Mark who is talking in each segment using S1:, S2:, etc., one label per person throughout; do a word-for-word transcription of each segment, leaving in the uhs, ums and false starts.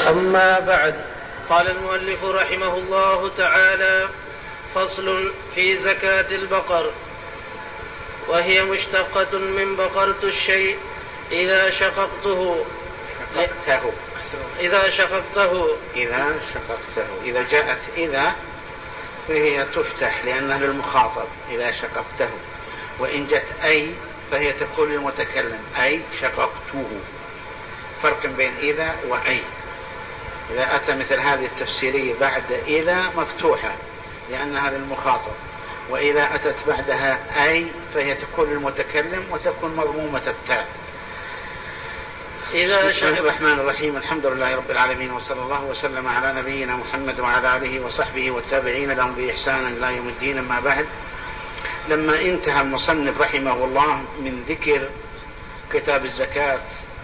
S1: أما بعد. قال المؤلف رحمه الله تعالى: فصل في زكاة البقر. وهي مشتقة من بقرت الشيء إذا شققته
S2: شققته
S1: إذا شققته
S2: إذا شققته إذا جاءت إذا فهي تفتح لأنها للمخاطب إذا شققته، وإن جاءت أي فهي تكون للمتكلم أي شققته. فرق بين إذا وأي. إذا أتى مثل هذه التفسيرية بعد إذا مفتوحة لأنها للمخاطب، وإذا أتت بعدها أي فهي تكون للمتكلم وتكون مضمومة التاء.
S1: إذا
S2: بسم الله الرحمن الرحيم. الحمد لله رب العالمين، وصلى الله وسلم على نبينا محمد وعلى آله وصحبه والتابعين لهم بإحسان إلى يوم الدين. أما بعد، لما انتهى المصنف رحمه الله من ذكر كتاب الزكاة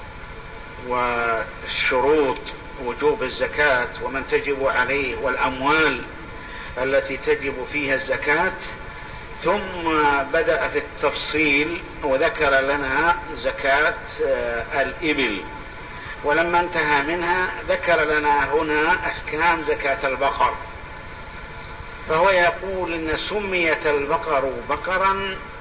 S2: والشروط وجوب الزكاة ومن تجب عليه والأموال التي تجب فيها الزكاة، ثم بدأ في التفصيل وذكر لنا زكاة الإبل، ولما انتهى منها ذكر لنا هنا أحكام زكاة البقر. فهو يقول إن سميت البقر بقرا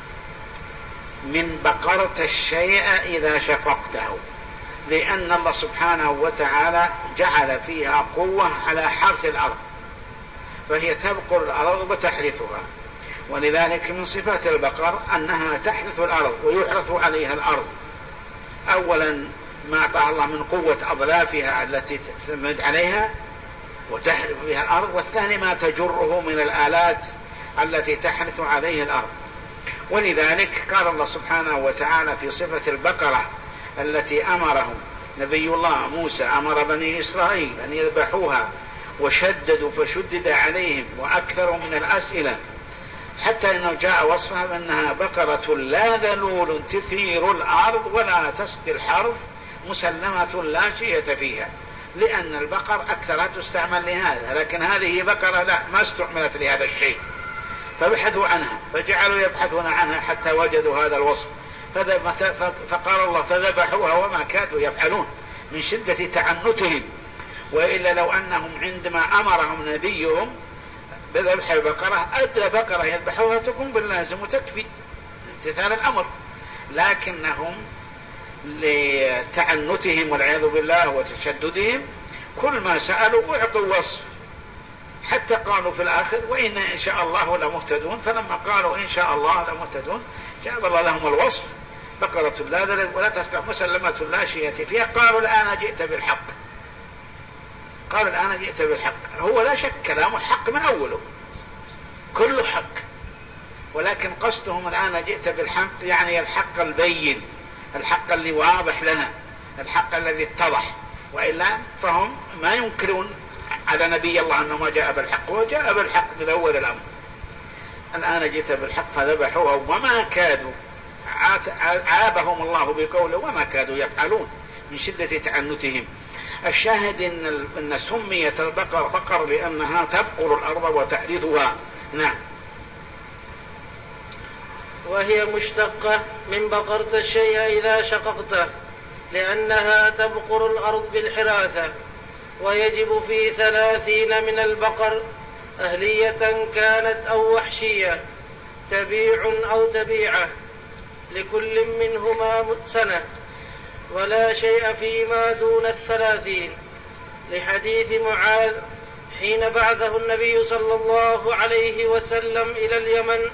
S2: من بقرت الشيء إذا شققته، لأن الله سبحانه وتعالى جعل فيها قوة على حرث الأرض، فهي تبقر الأرض وتحرثها، ولذلك من صفات البقر أنها تحرث الأرض ويحرث عليها الأرض. أولا ما أعطاها الله من قوة أضلافها التي تمد عليها وتحرث بها الأرض، والثاني ما تجره من الآلات التي تحرث عليه الأرض. ولذلك قال الله سبحانه وتعالى في صفة البقرة التي أمرهم نبي الله موسى أمر بني إسرائيل أن يذبحوها، وشددوا فشدد عليهم وأكثروا من الأسئلة، حتى أنه جاء وصفها بأنها بقرة لا ذلول تثير الأرض ولا تسقي الحرث مسلمة لا شية فيها، لأن البقر أكثرها تستعمل لهذا، لكن هذه بقرة لا ما استعملت لهذا الشيء، فبحثوا عنها فجعلوا يبحثون عنها حتى وجدوا هذا الوصف، فقال الله فذبحوها وما كادوا يفعلون من شدة تعنتهم. وإلا لو أنهم عندما أمرهم نبيهم بذبح البقرة أدى بقرة يذبحوها تكون باللازم وتكفي امتثال الأمر، لكنهم لتعنتهم والعياذ بالله وتشددهم كل ما سألوا أعطوا وصف، حتى قالوا في الآخر وإن إن شاء الله لمهتدون. فلما قالوا إن شاء الله لمهتدون جاب الله لهم الوصف بقرة لا ذلول ولا تسقى مسلمة لا شية فيها. قالوا الآن جئت بالحق، قالوا الآن جئت بالحق. هو لا شك كلام الحق من أوله كله حق، ولكن قصدهم الآن جئت بالحق يعني الحق البين، الحق اللي واضح لنا، الحق الذي اتضح، وإلا فهم ما ينكرون على نبي الله أنه ما جاء بالحق، وجاء بالحق من أول الأمر. الآن جئت بالحق فذبحوها وما كادوا، عابهم الله بقوله وما كادوا يفعلون من شدة تعنتهم. الشاهد إن, إن سميت البقر بقر لأنها تبقر الأرض وتحرثها. نعم.
S1: وهي مشتقة من بقرت الشيء إذا شققته لأنها تبقر الأرض بالحراثة. ويجب في ثلاثين من البقر أهلية كانت أو وحشية تبيع أو تبيعة لكل منهما سنة، ولا شيء فيما دون الثلاثين، لحديث معاذ حين بعثه النبي صلى الله عليه وسلم إلى اليمن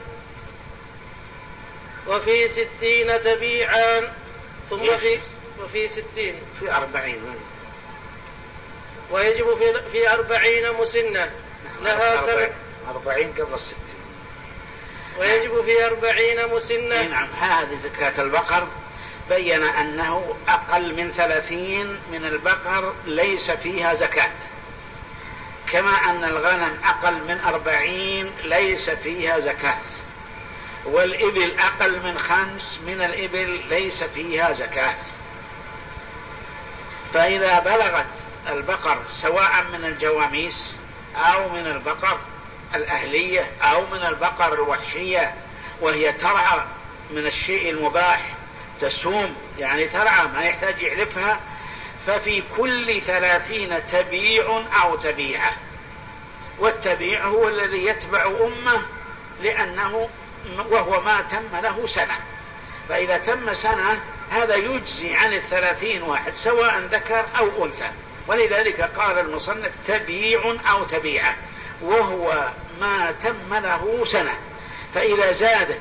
S1: وفي ستين تبيعان ثم في وفي ستين
S2: في أربعين
S1: ويجب في, في أربعين مسنة لها سنة
S2: أربعين قبل الستين
S1: ويجب في أربعين مسنة.
S2: نعم. هذه زكاة البقر بين أنه أقل من ثلاثين من البقر ليس فيها زكاة، كما أن الغنم أقل من أربعين ليس فيها زكاة، والإبل أقل من خمس من الإبل ليس فيها زكاة. فإذا بلغت البقر سواء من الجواميس أو من البقر الأهلية أو من البقر الوحشية، وهي ترعى من الشيء المباح تسوم يعني ترعى ما يحتاج يعلفها، ففي كل ثلاثين تبيع أو تبيعة. والتبيع هو الذي يتبع أمه لأنه وهو ما تم له سنة، فإذا تم سنة هذا يجزي عن الثلاثين واحد سواء ذكر أو أنثى. ولذلك قال المصنف تبيع أو تبيعة، وهو ما تم له سنة. فإذا زادت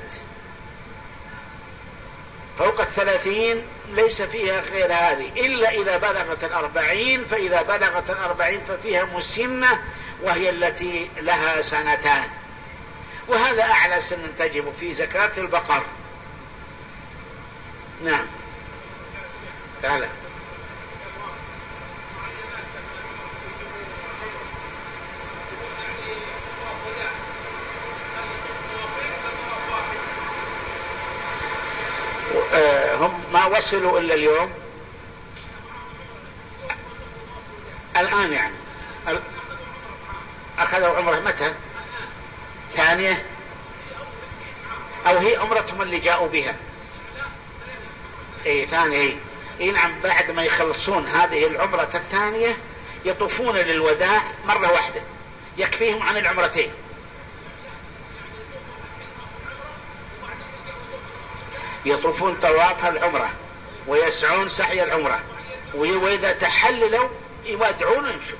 S2: فوق الثلاثين ليس فيها غير هذه إلا إذا بلغت الأربعين، فإذا بلغت الأربعين ففيها مسنة وهي التي لها سنتان، وهذا أعلى سن تجب في زكاة البقر. نعم. تعالى. هم ما وصلوا إلا اليوم الآن، يعني أخذوا عمره متى؟ ثانية أو هي عمرتهم اللي جاءوا بها؟ اي ثانية. اي نعم، بعد ما يخلصون هذه العمرة الثانية يطوفون للوداع مرة واحدة يكفيهم عن العمرتين. يطوفون طواف العمرة ويسعون سعي العمرة، وإذا تحللوا يودعون ويمشوا.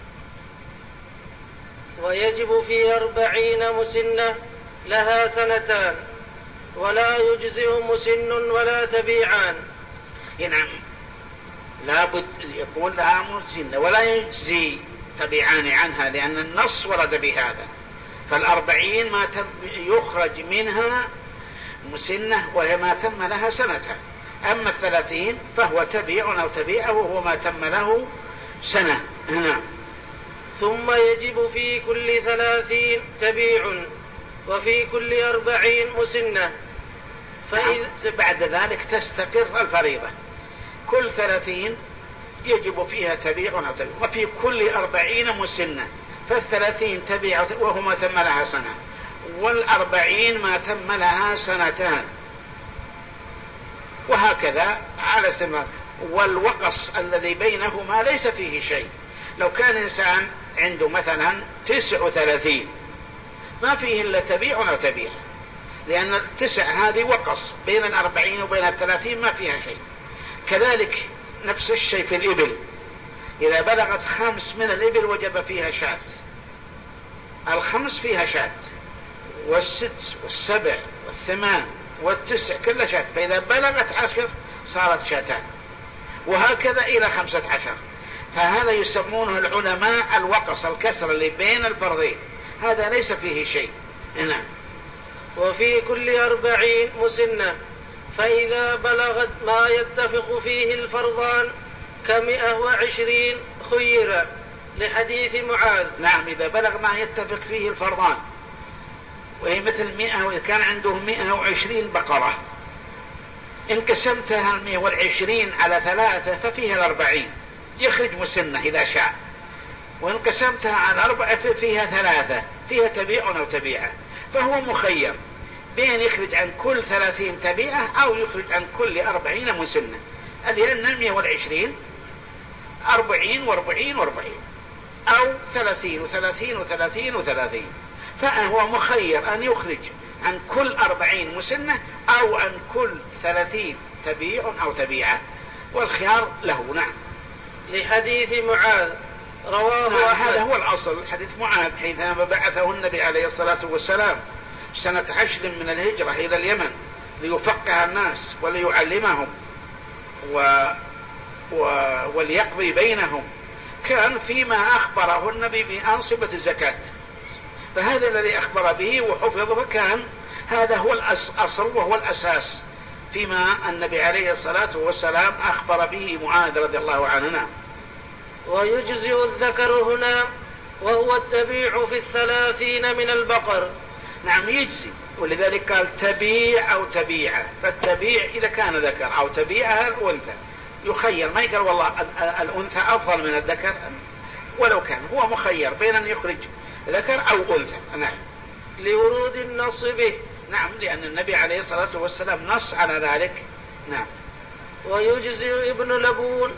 S1: ويجب في أربعين مسنة لها سنتان، ولا يجزئ مسن ولا تبيعان.
S2: نعم، لا بد يكون لها مسنة ولا يجزي تبيعان عنها، لأن النص ورد بهذا. فالأربعين ما يخرج منها مسنة وهي ما تم لها سنتها. أما الثلاثين فهو تبيع أو تبيعة وهو ما تم له سنة. هنا
S1: ثم يجب في كل ثلاثين تبيع وفي كل أربعين مسنة.
S2: فإذا بعد ذلك تستقر الفريضة. كل ثلاثين يجب فيها تبيع أو تبيع، وفي كل أربعين مسنة. فالثلاثين تبيع وهو ما تم لها سنة، والأربعين ما تم لها سنتان، وهكذا على سنة. والوقص الذي بينهما ليس فيه شيء. لو كان إنسان عنده مثلا تسع وثلاثين ما فيه إلا تبيع أو تبيع، لأن التسع هذه وقص بين الأربعين وبين الثلاثين ما فيها شيء. كذلك نفس الشيء في الإبل، إذا بلغت خمس من الإبل وجب فيها شاة. الخمس فيها شاة، والست والسبع والثمان والتسع كل شاة. فإذا بلغت عشر صارت شاتان، وهكذا إلى خمسة عشر. فهذا يسمونه العلماء الوقص، الكسر اللي بين الفرضين، هذا ليس فيه شيء. نعم.
S1: وفي كل أربعين مسنة، فإذا بلغت ما يتفق فيه الفرضان كمئة وعشرين خير، لحديث معاذ.
S2: نعم، إذا بلغ ما يتفق فيه الفرضان، وهي مثل مئة، وإذا كان عنده مئة وعشرين بقرة إن قسمتها المئة والعشرين على ثلاثة ففيها الأربعين، يخرج مسنة إذا شاء. وإن قسمتها على أربعة فيها ثلاثة، فيها تبيع أو تبيعة. فهو مخير بين يخرج عن كل ثلاثين تبيعة أو يخرج عن كل أربعين مسنة، لأن المئة والعشرين أربعين وأربعين وأربعين، أو ثلاثين وثلاثين وثلاثين وثلاثين. فهو مخير أن يخرج عن كل أربعين مسنة أو عن كل ثلاثين تبيع أو تبيعة، والخيار له. نعم.
S1: لحديث معاذ رواه
S2: نعم،
S1: أحمد.
S2: هذا هو الأصل. حديث معاذ حينما بعثه النبي عليه الصلاة والسلام سنة عشر من الهجرة إلى اليمن ليفقه الناس وليعلمهم و... و... وليقضي بينهم، كان فيما أخبره النبي بأنصبة الزكاة، فهذا الذي أخبر به وحفظ، فكان هذا هو الأصل وهو الأساس فيما النبي عليه الصلاة والسلام أخبر به معاذ رضي الله عنه.
S1: ويجزئ الذكر هنا وهو التبيع في الثلاثين من البقر.
S2: نعم، يجزي، ولذلك قال تبيع أو تبيعة. فالتبيع إذا كان ذكر أو تبيعها الأنثى يخير، ما يقال والله الأنثى أفضل من الذكر، ولو كان هو مخير بين أن يخرج ذكر أو أنثى. نعم.
S1: لورود النص به.
S2: نعم، لأن النبي عليه الصلاة والسلام نص على ذلك. نعم.
S1: ويجزئ ابن لبون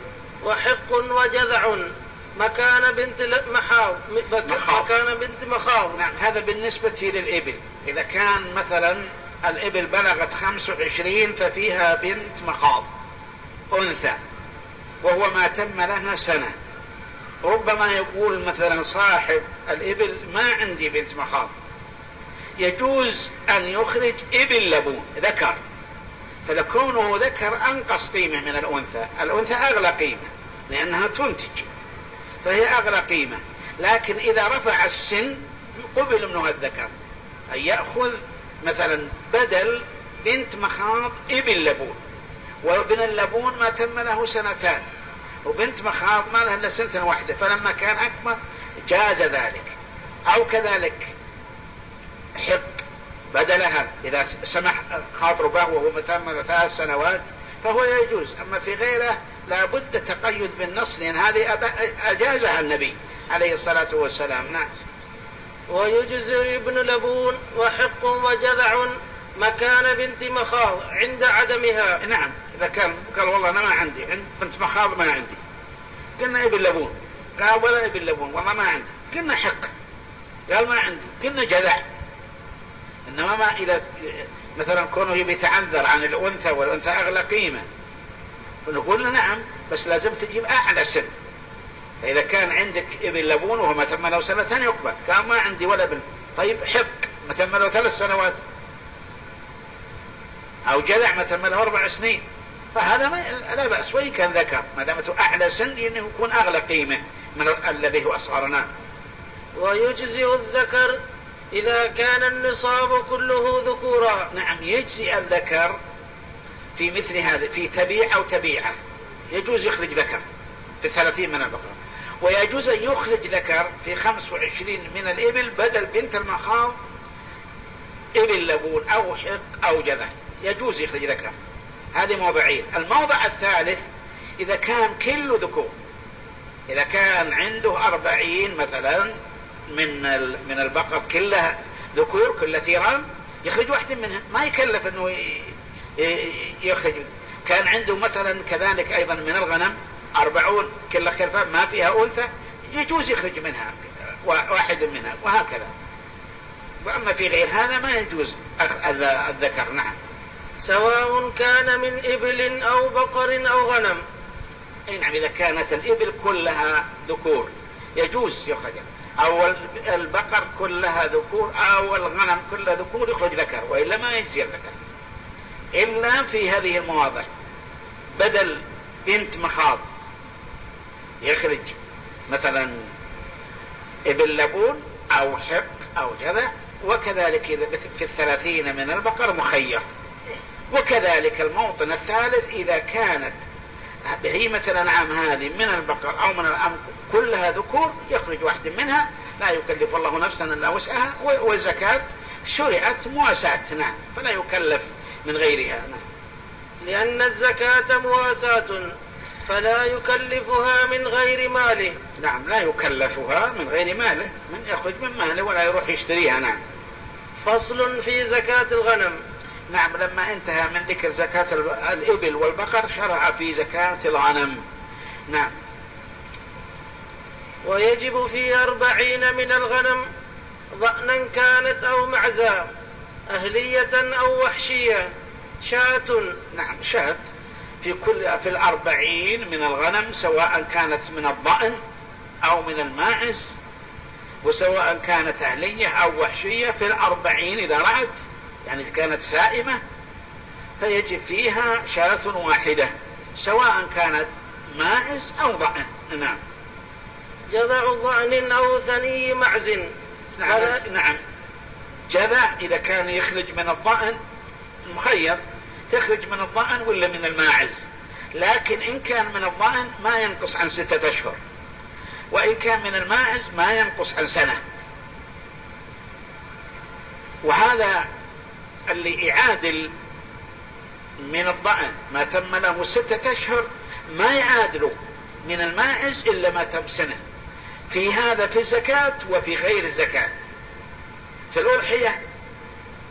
S1: وحق وجذع مكان بنت مخاض مكان بنت مخاض.
S2: نعم، هذا بالنسبة للإبل. إذا كان مثلا الإبل بلغت خمس وعشرين ففيها بنت مخاض أنثى وهو ما تم لها سنة، ربما يقول مثلا صاحب الإبل ما عندي بنت مخاض، يجوز أن يخرج إبل لبون ذكر، فلكونه ذكر أنقص قيمة من الأنثى. الأنثى أغلى قيمة لأنها تنتج فهي أغلى قيمة، لكن إذا رفع السن قبل منه الذكر أن يأخذ مثلا بدل بنت مخاض إبل لبون، وابن اللبون ما تم له سنتان، وبنت مخاض ما لها إلا سنة واحدة، فلما كان أكبر جاز ذلك. أو كذلك حق بدلها إذا سمح خاطر به وهو متم ثلاث سنوات فهو يجوز. أما في غيره لا بد تقيد بالنص، لأن هذه أجازها النبي عليه الصلاة والسلام. نعم.
S1: ويجزئ ابن لبون وحق وجذع مكان بنت مخاض عند عدمها.
S2: نعم، إذا كان قال والله أنا ما عندي بنت مخاض ما عندي، قلنا ابن لبون، قال ولا ابن لبون والله ما عندي، قلنا حق، قال ما عندي، قلنا جذع. إنما ما إذا مثلا كونه يبي يتعذر عن الأنثى والأنثى أغلى قيمة ونقول له نعم بس لازم تجيب أعلى سن. فإذا كان عندك ابن لبون وهو ما تم له سنتين يقبل، كان ما عندي ولا ابن، طيب حق ما تم له ثلاث سنوات، أو جذع ما تم له أربع سنين، فهذا ما لا بأس وإن كان ذكر ما دامته أعلى سن إنه يكون أغلى قيمة من الذي هو أصغرنا.
S1: ويجزئ الذكر إذا كان النصاب كله ذكورا.
S2: نعم، يجزي الذكر في مثل هذا، في تبيع أو تبيعة يجوز يخرج ذكر في ثلاثين من البقرة، ويجوز أن يخرج ذكر في خمس وعشرين من الإبل بدل بنت المخاض إبل لبون أو حق أو جذع، يجوز يخرج ذكر. هذه موضعين. الموضع الثالث إذا كان كل ذكور، إذا كان عنده أربعين مثلا من من البقر كلها ذكور كلها ثيران يخرج واحد منها، ما يكلف أنه يخرج. كان عنده مثلا كذلك أيضا من الغنم أربعون كلها خرفان ما فيها أنثى يجوز يخرج منها واحد منها، وهكذا. وأما في غير هذا ما يجوز الذكر. نعم.
S1: سواء كان من إبل أو بقر أو غنم.
S2: أي نعم، إذا كانت الإبل كلها ذكور يجوز يخرج، أو البقر كلها ذكور أو الغنم كلها ذكور يخرج ذكر، وإلا ما يجزي الذكر إلا في هذه المواضع. بدل بنت مخاض يخرج مثلا ابن لبون أو حق أو جذع، وكذلك إذا في الثلاثين من البقر مخير. وكذلك الموطن الثالث إذا كانت بهيمة الأنعام هذه من البقر أو من الأنعام كلها ذكور يخرج واحد منها، لا يكلف الله نفسا إلا وسعها، والزكاة شرعت مواساة. نعم، فلا يكلف من غيرها. نعم.
S1: لأن الزكاة مواساة فلا يكلفها من غير ماله.
S2: نعم، لا يكلفها من غير ماله، من يخرج من ماله ولا يروح يشتريها. نعم.
S1: فصل في زكاة الغنم.
S2: نعم، لما انتهى من ذكر زكاة الإبل والبقر شرع في زكاة الغنم. نعم.
S1: ويجب في أربعين من الغنم ضأنا كانت أو معزا، أهلية أو وحشية، شاة.
S2: نعم، شاة في كل في الأربعين من الغنم، سواء كانت من الضأن أو من الماعز، وسواء كانت أهلية أو وحشية. في الأربعين إذا رأت يعني كانت سائمة فيجب فيها شاة واحدة، سواء كانت ماعز أو ضأن. نعم.
S1: جذع ضأن أو ثني معز.
S2: نعم. نعم، جذع إذا كان يخرج من الضأن مخير، تخرج من الضأن ولا من الماعز، لكن إن كان من الضأن ما ينقص عن ستة أشهر، وإن كان من الماعز ما ينقص عن سنة. وهذا اللي يعادل من الضأن ما تم له ستة أشهر ما يعادله من الماعز إلا ما تم سنة. في هذا في الزكاة وفي غير الزكاة، في الأضحية،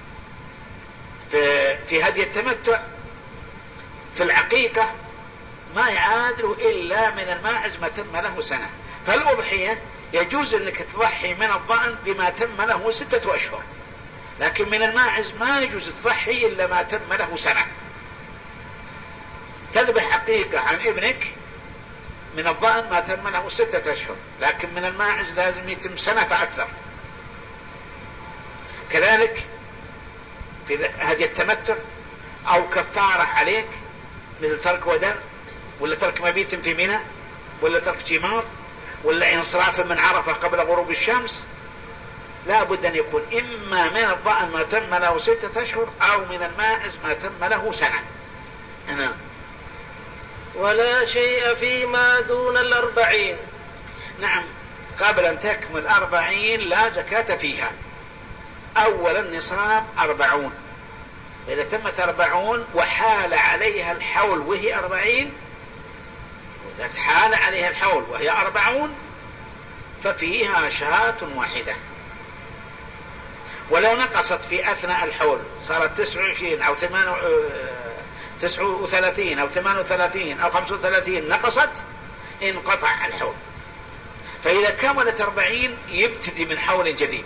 S2: في, في هدي التمتع، في العقيقة، ما يعادل إلا من الماعز ما تم له سنة. فالأضحية يجوز أنك تضحي من الضأن بما تم له ستة أشهر، لكن من الماعز ما يجوز تضحي إلا ما تم له سنة. تذبح حقيقة عن ابنك من الضأن ما تم له ستة أشهر، لكن من الماعز لازم يتم سنة فأكثر. كذلك في هدي التمتع أو كفارة عليك مثل ترك ودر، ولا ترك مبيت في منى، ولا ترك جمار، ولا انصراف من عرفة قبل غروب الشمس، لا بد أن يكون إما من الضأن ما تم له ستة أشهر أو من الماعز ما تم له سنة. نعم.
S1: ولا شيء فيما دون الأربعين.
S2: نعم، قبل أن تكمل أربعين لا زكاة فيها. أولا النصاب أربعون، إذا تمت أربعون وحال عليها الحول وهي أربعين، إذا حال عليها الحول وهي أربعون ففيها شاة واحدة. ولو نقصت في أثناء الحول صارت تسعة وعشرين أو تسعة وثلاثين أو ثمان وثلاثين أو خمسة وثلاثين نقصت، انقطع الحول. فإذا كملت أربعين يبتدي من حول جديد.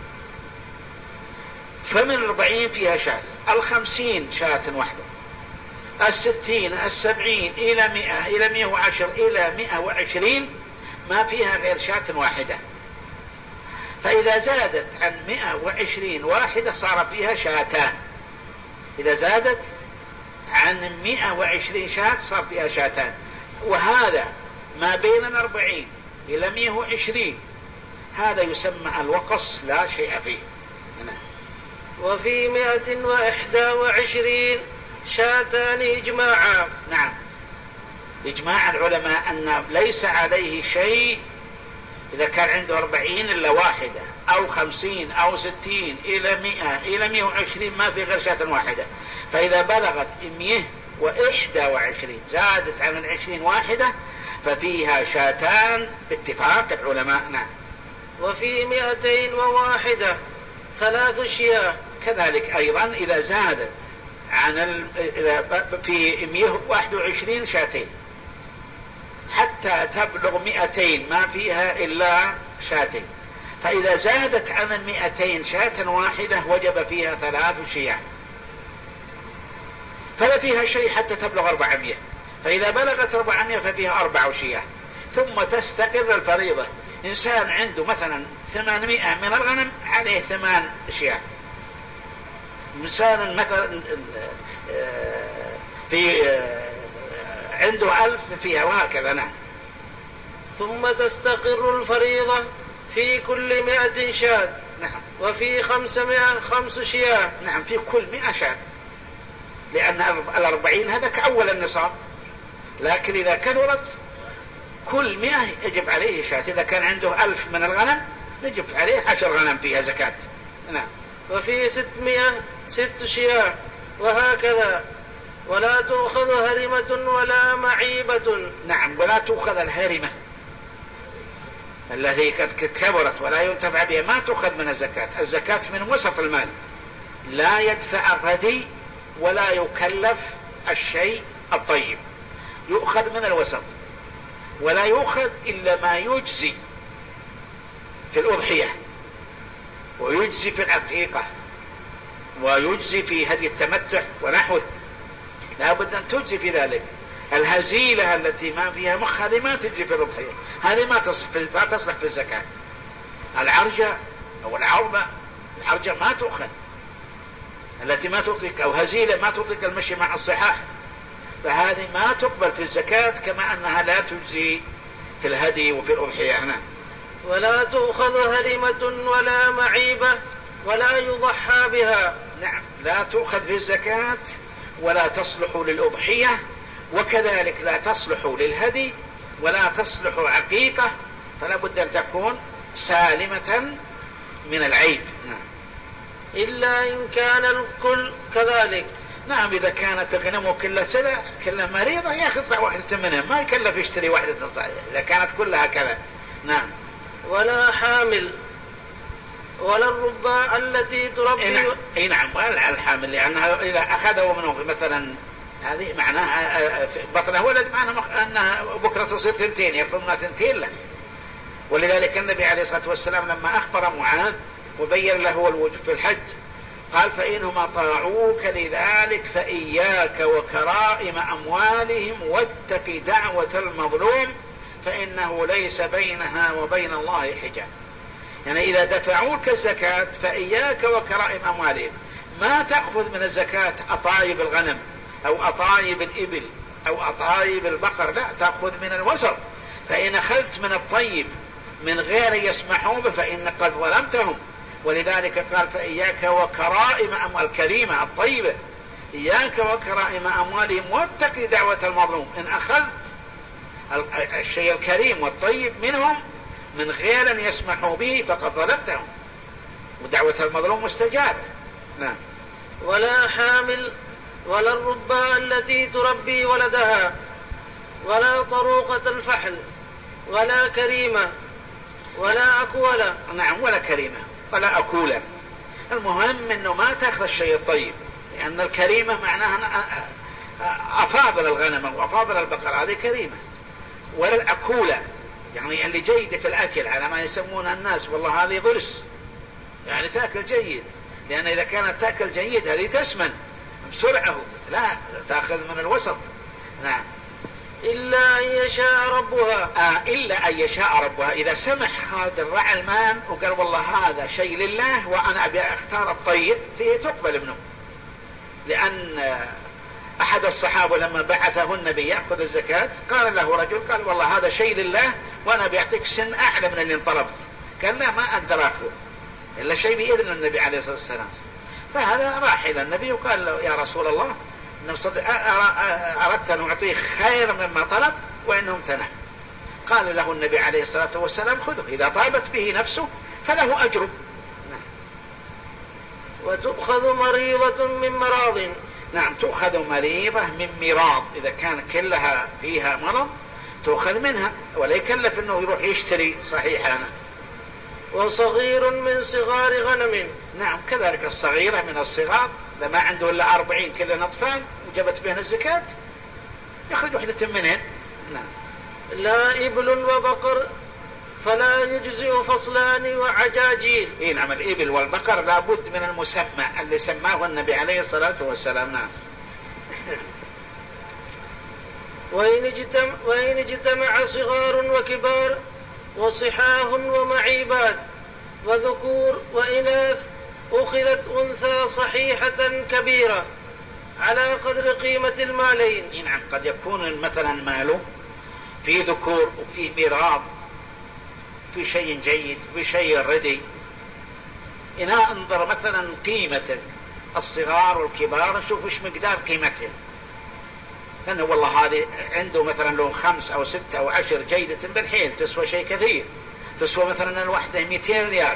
S2: فمن الأربعين فيها شاة، الخمسين شاة واحدة، الستين السبعين إلى مئة إلى مئة وعشر إلى مئة وعشرين ما فيها غير شاة واحدة. فإذا زادت عن مئة وعشرين واحدة صار فيها شاتان. إذا زادت عن مئة وعشرين شاة صار فيها شاتان. وهذا ما بين الأربعين إلى مئة وعشرين هذا يسمى الوقص لا شيء فيه.
S1: وفي مئة وإحدى وعشرين شاتان إجماعا.
S2: نعم، إجماع العلماء أن ليس عليه شيء إذا كان عنده أربعين إلا واحدة، أو خمسين أو ستين إلى مئة إلى مئة وعشرين ما في غير شاة واحدة. فإذا بلغت مئة وإحدى وعشرين زادت عن العشرين واحدة ففيها شاتان باتفاق العلماء. نعم.
S1: وفي مئتين وواحدة ثلاث شياه.
S2: كذلك أيضا إذا زادت عن ال... إذا في مئة وواحد وعشرين شاتين حتى تبلغ مئتين ما فيها إلا شاتين. فإذا زادت عن المئتين شاة واحدة وجب فيها ثلاث شياه، فلا فيها شيء حتى تبلغ أربعمائة. فإذا بلغت أربعمائة ففيها أربع شياه. ثم تستقر الفريضة. إنسان عنده مثلا ثمانمائة من الغنم عليه ثمان شياه. إنسان مثلا في عنده ألف فيها، وهكذا. نعم.
S1: ثم تستقر الفريضة في كل مئة شاة.
S2: نعم.
S1: وفي خمسمائة خمس شياه.
S2: نعم، في كل مئة شاة، لأن الأربعين هذا كأول النصاب. لكن إذا كثرت كل مئة يجب عليه شاة. إذا كان عنده ألف من الغنم يجب عليه عشر غنم فيها زكاة. نعم.
S1: وفي ستمائة ست شياه، وهكذا. ولا تؤخذ هرمة ولا معيبة.
S2: نعم، ولا تؤخذ الهرمة التي قد كبرت ولا ينتفع بها، ما تؤخذ من الزكاة. الزكاة من وسط المال، لا يدفع الردي ولا يكلف الشيء الطيب، يؤخذ من الوسط. ولا يؤخذ إلا ما يجزي في الأضحية، ويجزي في العقيقة، ويجزي في هدي التمتع ونحوه. لا بد أن تجزي في ذلك. الهزيلة التي ما فيها مخ هذه ما تجزي في الأضحية، هذه ما تصلح في الزكاة. العرجة أو العربة، العرجة ما تؤخذ، التي ما تعطيك، أو هزيلة ما تعطيك المشي مع الصحاح، فهذه ما تقبل في الزكاة، كما أنها لا تجزي في الهدي وفي الأضحية. نعم.
S1: ولا تؤخذ هرمة ولا معيبة ولا يضحى بها.
S2: نعم، لا تؤخذ في الزكاة ولا تصلح للأضحية، وكذلك لا تصلح للهدي ولا تصلح عقيقة، فلا بد أن تكون سالمة من العيب. نعم.
S1: إلا إن كان الكل كذلك.
S2: نعم، إذا كانت غنمه كلها سلع كلها مريضة يأخذ واحدة منها، ما يكلف يشتري واحدة إذا كانت كلها كذا. نعم.
S1: ولا حامل ولا الرباء التي تربي.
S2: اي نعم، ولا الحامل، لأنها إذا أخذه منه مثلا هذه معناها بطنه ولد، معناها أنها بكرة تصير ثنتين، يأخذ منها ثنتين له. ولذلك النبي عليه الصلاة والسلام لما أخبر معاذ وبين له الوجوب في الحج قال فإنهم أطاعوك لذلك فإياك وكرائم أموالهم واتق دعوة المظلوم فإنه ليس بينها وبين الله حجاب. يعني إذا دفعوك الزكاة فإياك وكرائم أموالهم، ما تأخذ من الزكاة أطايب الغنم أو أطايب الإبل أو أطايب البقر، لا، تأخذ من الوسط. فإن أخذت من الطيب من غير يسمحوا به فإن قد ظلمتهم. ولذلك قال فإياك وكرائم أموال الكريمة الطيبة، إياك وكرائم أموالهم واتق دعوة المظلوم. إن أخذت الشيء الكريم والطيب منهم من غير أن يسمحوا به فقد ظلمتهم، ودعوة المظلوم مستجابة. نعم.
S1: ولا حامل ولا الرباء التي تربي ولدها ولا طروقة الفحل ولا كريمة ولا أكولة.
S2: نعم، ولا كريمة ولا أكولة. المهم أنه ما تأخذ الشيء الطيب، لأن الكريمة معناها أفاضل الغنم وأفاضل البقر، هذه كريمة. ولا الأكولة يعني اللي جيدة في الأكل على ما يسمونها الناس، والله هذه ضرس، يعني تأكل جيد، لأن إذا كانت تأكل جيد هذه تسمن بسرعة، لا، تأخذ من الوسط. نعم.
S1: إلا أن يشاء ربها.
S2: آه إلا أن يشاء ربها. إذا سمح هذا الرعى المال وقال والله هذا شيء لله وأنا أبي أختار الطيب فيه تقبل منه. لأن أحد الصحابة لما بعثه النبي يأخذ الزكاة قال له رجل قال والله هذا شيء لله وأنا بيعطيك سن أعلى من اللي انطلبت. قال لا، ما أقدر أخذه إلا شيء بإذن النبي عليه الصلاة والسلام. فهذا راح إلى النبي وقال له يا رسول الله أردت أن أعطيه خير مما طلب وإنه امتنع. قال له النبي عليه الصلاة والسلام خذه، إذا طابت به نفسه فله أجر.
S1: وتؤخذ مريضة من مراض.
S2: نعم، تؤخذ مريضة من مراض، إذا كان كلها فيها مرض تؤخذ منها ولا يكلف أنه يروح يشتري صحيحانا.
S1: وصغير من صغار غنم.
S2: نعم، كذلك الصغيرة من الصغار، إذا ما عنده إلا أربعين كلا أطفال وجبت بهن الزكاة يخرج وحدة منهن. نعم.
S1: لا إبل وبقر فلا يجزئ فصلان وعجاجيل.
S2: إيه نعم، الإبل والبقر لابد من المسمى اللي سماه النبي عليه الصلاة والسلام. نعم.
S1: وإن اجتمع, وإن اجتمع صغار وكبار وصحاه ومعيبات وذكور وإناث أخذت أنثى صحيحة كبيرة على قدر قيمة المالين.
S2: نعم، قد يكون مثلا ماله في ذكور وفي ميراث، في شيء جيد في شيء ردي. إنا انظر مثلا قيمة الصغار والكبار، نشوف وش مقدار قيمتهم. لأنه والله هذه عنده مثلا لو خمس أو ستة أو عشر جيدة بالحيل تسوى شيء كثير، تسوى مثلا الوحدة مئتين ريال،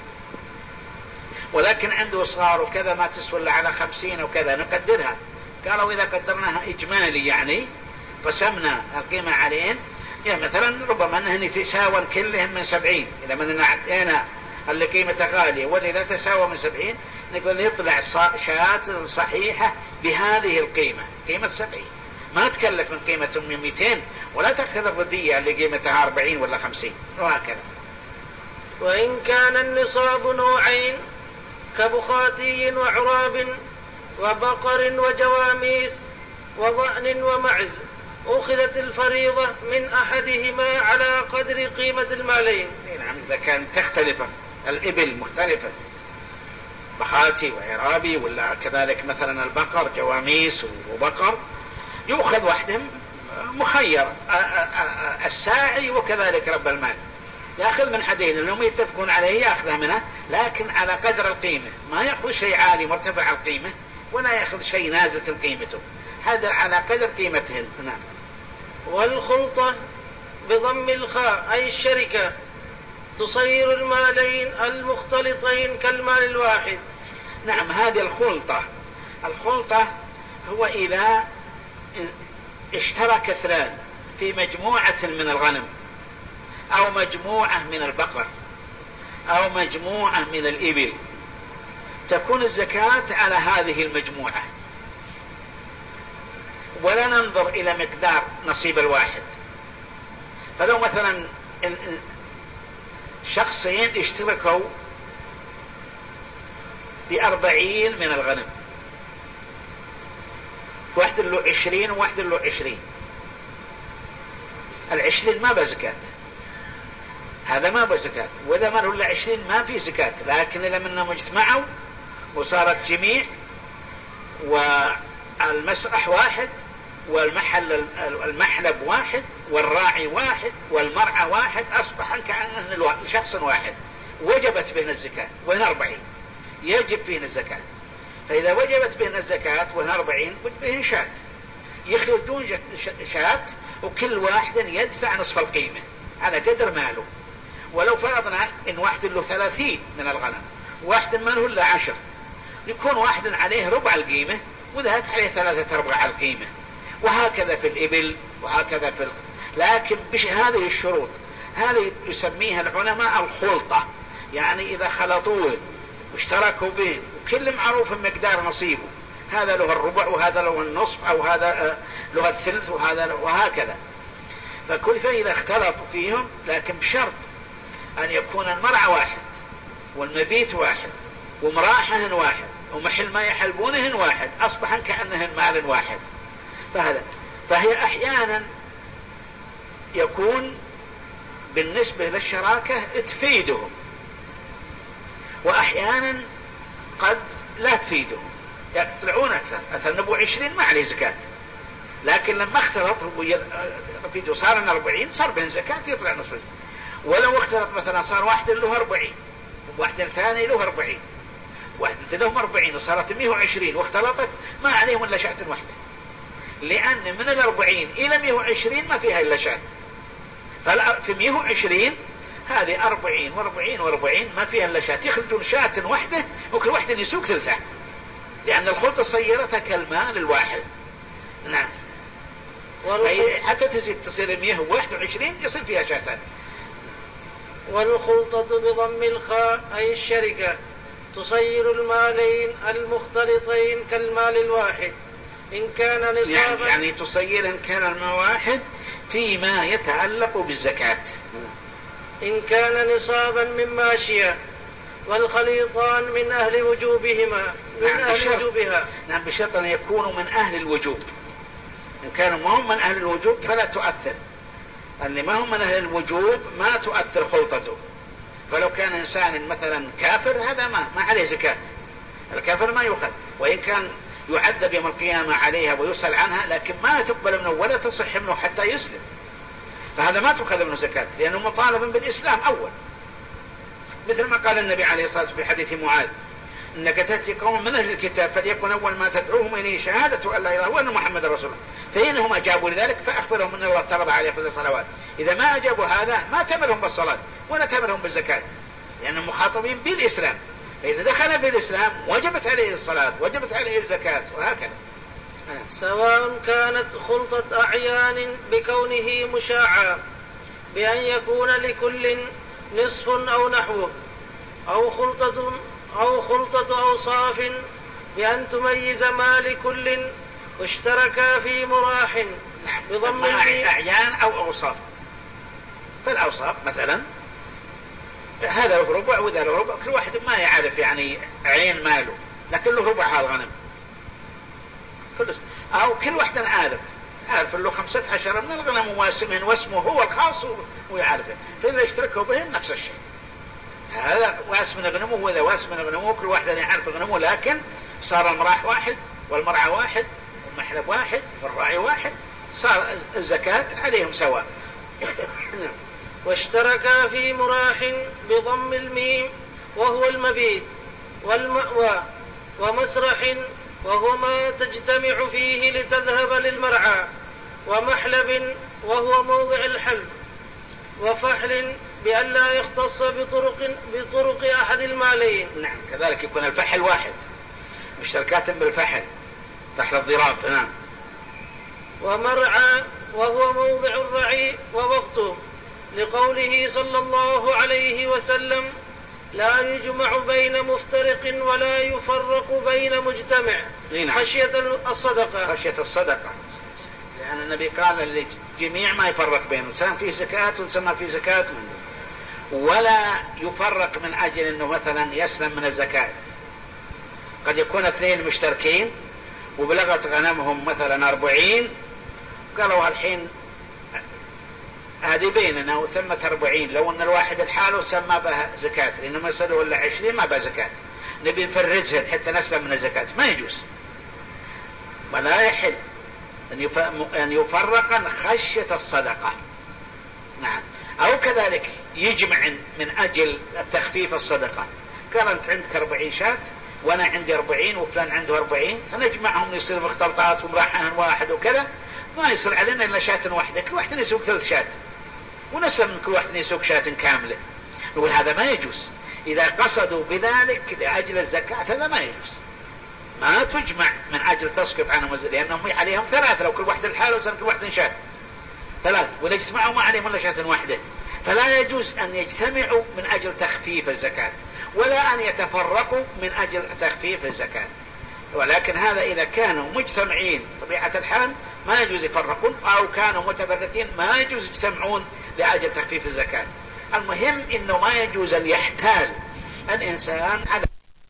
S2: ولكن عنده صغار وكذا ما تسوى إلا على خمسين وكذا نقدرها. قالوا إذا قدرناها إجمالي يعني قسمنا القيمة عليهن، يعني مثلا ربما أنهن تساوى كلهم من سبعين، إذا من أعطينا اللي قيمة غالية وإذا تساوى من سبعين نقول يطلع شاة صحيحة بهذه القيمة، قيمة سبعين، ما تكلف من قيمة من مئتين، ولا تأخذ الردية اللي قيمتها أربعين ولا خمسين وهكذا.
S1: وإن كان النصاب نوعين كبخاتي وعراب وبقر وجواميس وضأن ومعز أخذت الفريضة من أحدهما على قدر قيمة المالين.
S2: نعم، إذا كان تختلف الإبل مختلفة، بخاتي وعرابي، ولا كذلك مثلا البقر جواميس وبقر، يؤخذ وحدهم مخير الساعي وكذلك رب المال، يأخذ من حدين لهم يتفقون عليه يأخذه منه، لكن على قدر القيمة، ما يأخذ شيء عالي مرتفع القيمة ولا يأخذ شيء نازل قيمته، هذا على قدر قيمتهن. نعم.
S1: والخلطة بضم الخاء أي الشركة تصير المالين المختلطين كالمال الواحد.
S2: نعم، هذه الخلطة. الخلطة هو إذا اشترك اثنان في مجموعة من الغنم أو مجموعة من البقر أو مجموعة من الإبل، تكون الزكاة على هذه المجموعة. ولا ننظر إلى مقدار نصيب الواحد. فلو مثلا شخصين اشتركوا بأربعين من الغنم، واحد له عشرين وواحد له عشرين، العشرين ما بزكاة، هذا ما بزكاة، وإذا ما له عشرين ما في زكاة. لكن إذا منهم اجتمعوا وصارت جميع والمسرح واحد والمحل المحلب واحد والراعي واحد والمرعى واحد، أصبح كأنه شخص واحد، وجبت بين الزكاة وهن أربعين، يجب فيهن الزكاة. فإذا وجبت بين الزكاة وهن أربعين بهن شاة، يخرجون شاة وكل واحد يدفع نصف القيمة على قدر ماله. ولو فرضنا إن واحد له ثلاثين من الغنم واحد ما له إلا عشر، يكون واحد عليه ربع القيمة وذاك عليه ثلاثة أرباع القيمة، وهكذا في الإبل وهكذا في ال... لكن بش هذه الشروط، هذه يسميها العلماء الخلطة، يعني إذا خلطوه واشتركوا به وكل معروف مقدار نصيبه، هذا له الربع وهذا له النصف أو هذا له الثلث وهذا له وهكذا. فكل فإذا اختلطوا فيهم، لكن بشرط أن يكون المرعى واحد والمبيت واحد ومراحهن واحد ومحل ما يحلبونهن واحد، أصبحن كأنهن مال واحد. فهذا فهي أحيانا يكون بالنسبة للشراكة تفيدهم، وأحيانا قد لا تفيدهم، يطلعون أكثر. مثلا نبو عشرين ما عليه زكاة، لكن لما اختلط رفيده صار أربعين صار بين زكاة يطلع نصف. ولو اختلط مثلا صار واحد له أربعين واحد ثاني له أربعين واحد لهم أربعين وصارت مئة وعشرين واختلطت، ما عليهم إلا شاة واحدة، لأن من الأربعين إلى مئة وعشرين ما فيها إلا شاة. ففي مئة وعشرين هذه أربعين وأربعين وأربعين ما فيها إلا شاة، يخرجون شاة واحدة وكل واحدة يسوق ثلثة، لأن الخلطة صيرتها كالمال الواحد. نعم. حتى تزيد تصير مئة وواحد وعشرين يصير فيها شاتان.
S1: والخلطة بضم الخاء أي الشركة تصير المالين المختلطين كالمال الواحد إن كان نصابا،
S2: يعني, يعني تصير إن كان المال واحد فيما يتعلق بالزكاة،
S1: إن كان نصابا من ماشية، والخليطان من أهل وجوبهما من نعم أهل بشرط وجوبها.
S2: نعم بشرط أن يكونوا من أهل الوجوب. إن كانوا ما هم من أهل الوجوب فلا تؤثر، اللي ما هم من أهل الوجوب ما تؤثر خلطته. فلو كان إنسان مثلا كافر هذا ما, ما عليه زكاة، الكافر ما يؤخذ، وإن كان يعذب يوم القيامة عليها ويسأل عنها، لكن ما تقبل منه ولا تصح منه حتى يسلم، فهذا ما تؤخذ منه زكاة لأنه مطالب بالإسلام أول. مثل ما قال النبي عليه الصلاة والسلام في حديث معاذ: إنك تأتي قوم من أهل الكتاب فليكن أول ما تدعوهم إليه شهادة أن لا إله إلا الله وأن محمد رسول الله، فإنهم أجابوا لذلك فأخبرهم أن الله افترض عليهم خمس صلوات. إذا ما أجابوا هذا ما تأمرهم بالصلاة ولا تأمرهم بالزكاة، لأنهم مخاطبين بالإسلام، فإذا دخل في الإسلام وجبت عليه الصلاة وجبت عليه الزكاة وهكذا.
S1: سواء كانت خلطة أعيان بكونه مشاعا بأن يكون لكل نصف أو نحوه، أو خلطة أو خلطة أوصاف بأن تميز ما لكل واشتركا في مراح بضم
S2: أعيان أو أوصاف. فالأوصاف مثلا هذا له ربع وذا له ربع، كل واحد ما يعرف يعني عين ماله، لكن له ربع هالغنم كل، أو كل واحد عارف عارف له خمسة عشر من الغنم واسمهن واسمه هو الخاص ويعرفه، فإذا اشتركوا بهن نفس الشيء. هذا واس من غنمه وإذا واس من غنمه كل واحد يعرف غنمه، لكن صار المراح واحد والمرعى واحد والمحلب واحد والراعي واحد، صار الزكاة عليهم سواء.
S1: واشتركا في مراح بضم الميم وهو المبيت، والمأوى، ومسرح وهو ما تجتمع فيه لتذهب للمرعى، ومحلب وهو موضع الحلب، وفحل بأن لا يختص بطرق, بطرق أحد المالين.
S2: نعم كذلك يكون الفحل واحد، مشتركات بالفحل فحل الضراب. نعم.
S1: ومرعى وهو موضع الرعي ووقته، لقوله صلى الله عليه وسلم: لا يجمع بين مفترق ولا يفرق بين مجتمع، خشية الصدقة.
S2: خشية الصدقة لأن النبي قال للجميع ما يفرق بينهم، إنسان فيه زكاة وإنسان فيه زكاة منه، ولا يفرق من أجل أنه مثلا يسلم من الزكاة. قد يكون اثنين مشتركين وبلغت غنمهم مثلا أربعين، قالوا الحين هذه بيننا وثمة أربعين، لو أن الواحد الحال سمى بها زكاة، لأنه ما يصلوا إلا عشرين ما بها زكاة، نبي نفرزها حتى نسلم من الزكاة، ما يجوز ولا يحل أن يفرق خشية الصدقة. نعم. أو كذلك يجمع من أجل التخفيف الصدقة، قال أنت عندك أربعين شاة وأنا عندي أربعين وفلان عنده أربعين، فنجمعهم يصير مختلطات ومراحن واحد وكذا، ما يصير علينا إلا شاة واحدة، كل واحد يسوق ثلاث شاة ونسلم من كل واحد يسوق شاة كاملة. نقول هذا ما يجوز. إذا قصدوا بذلك لأجل الزكاة هذا ما يجوز، ما تجمع من أجل تسقط عنهم، لأنهم عليهم ثلاثة، لو كل واحد الحال وصار كل واحد شاة ثلاث، وإذا اجتمعوا ما عليهم إلا شاة واحدة، فلا يجوز أن يجتمعوا من أجل تخفيف الزكاة ولا أن يتفرقوا من أجل تخفيف الزكاة. ولكن هذا إذا كانوا مجتمعين طبيعة الحال ما يجوز يفرقون، أو كانوا متفرقين ما يجوز يجتمعون لأجل تخفيف الزكاة. المهم إنه ما يجوز أن يحتال الإنسان على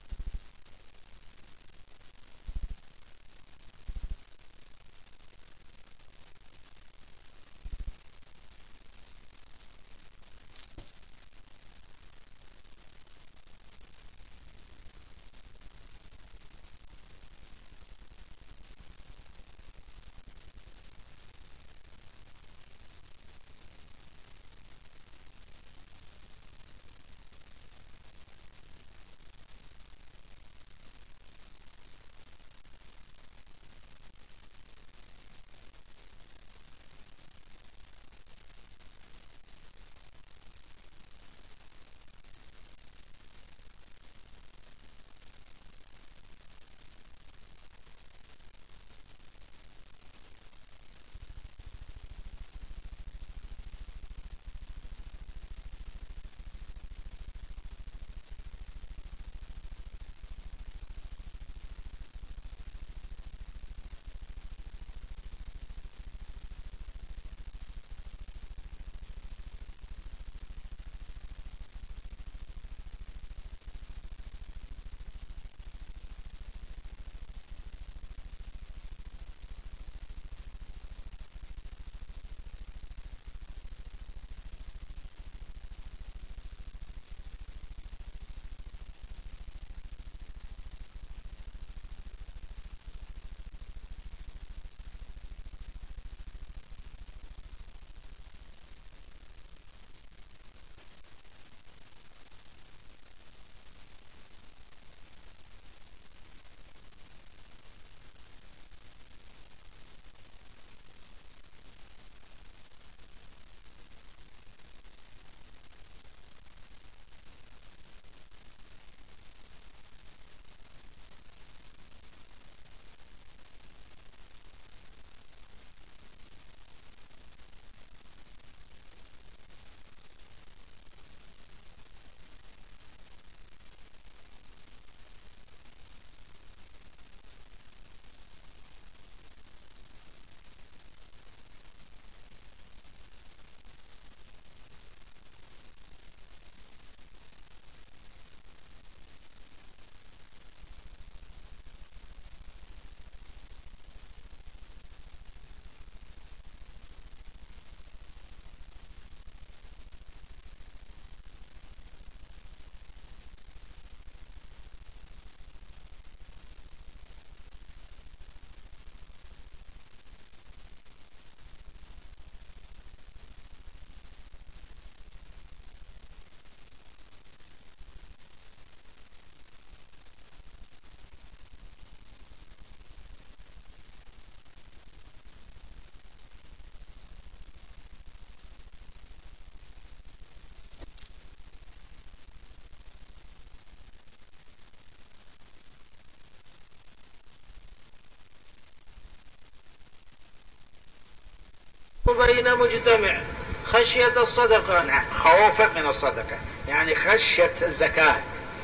S1: بين مجتمع خشية الصدقة.
S2: نعم، خوفا من الصدقة، يعني خشية الزكاة،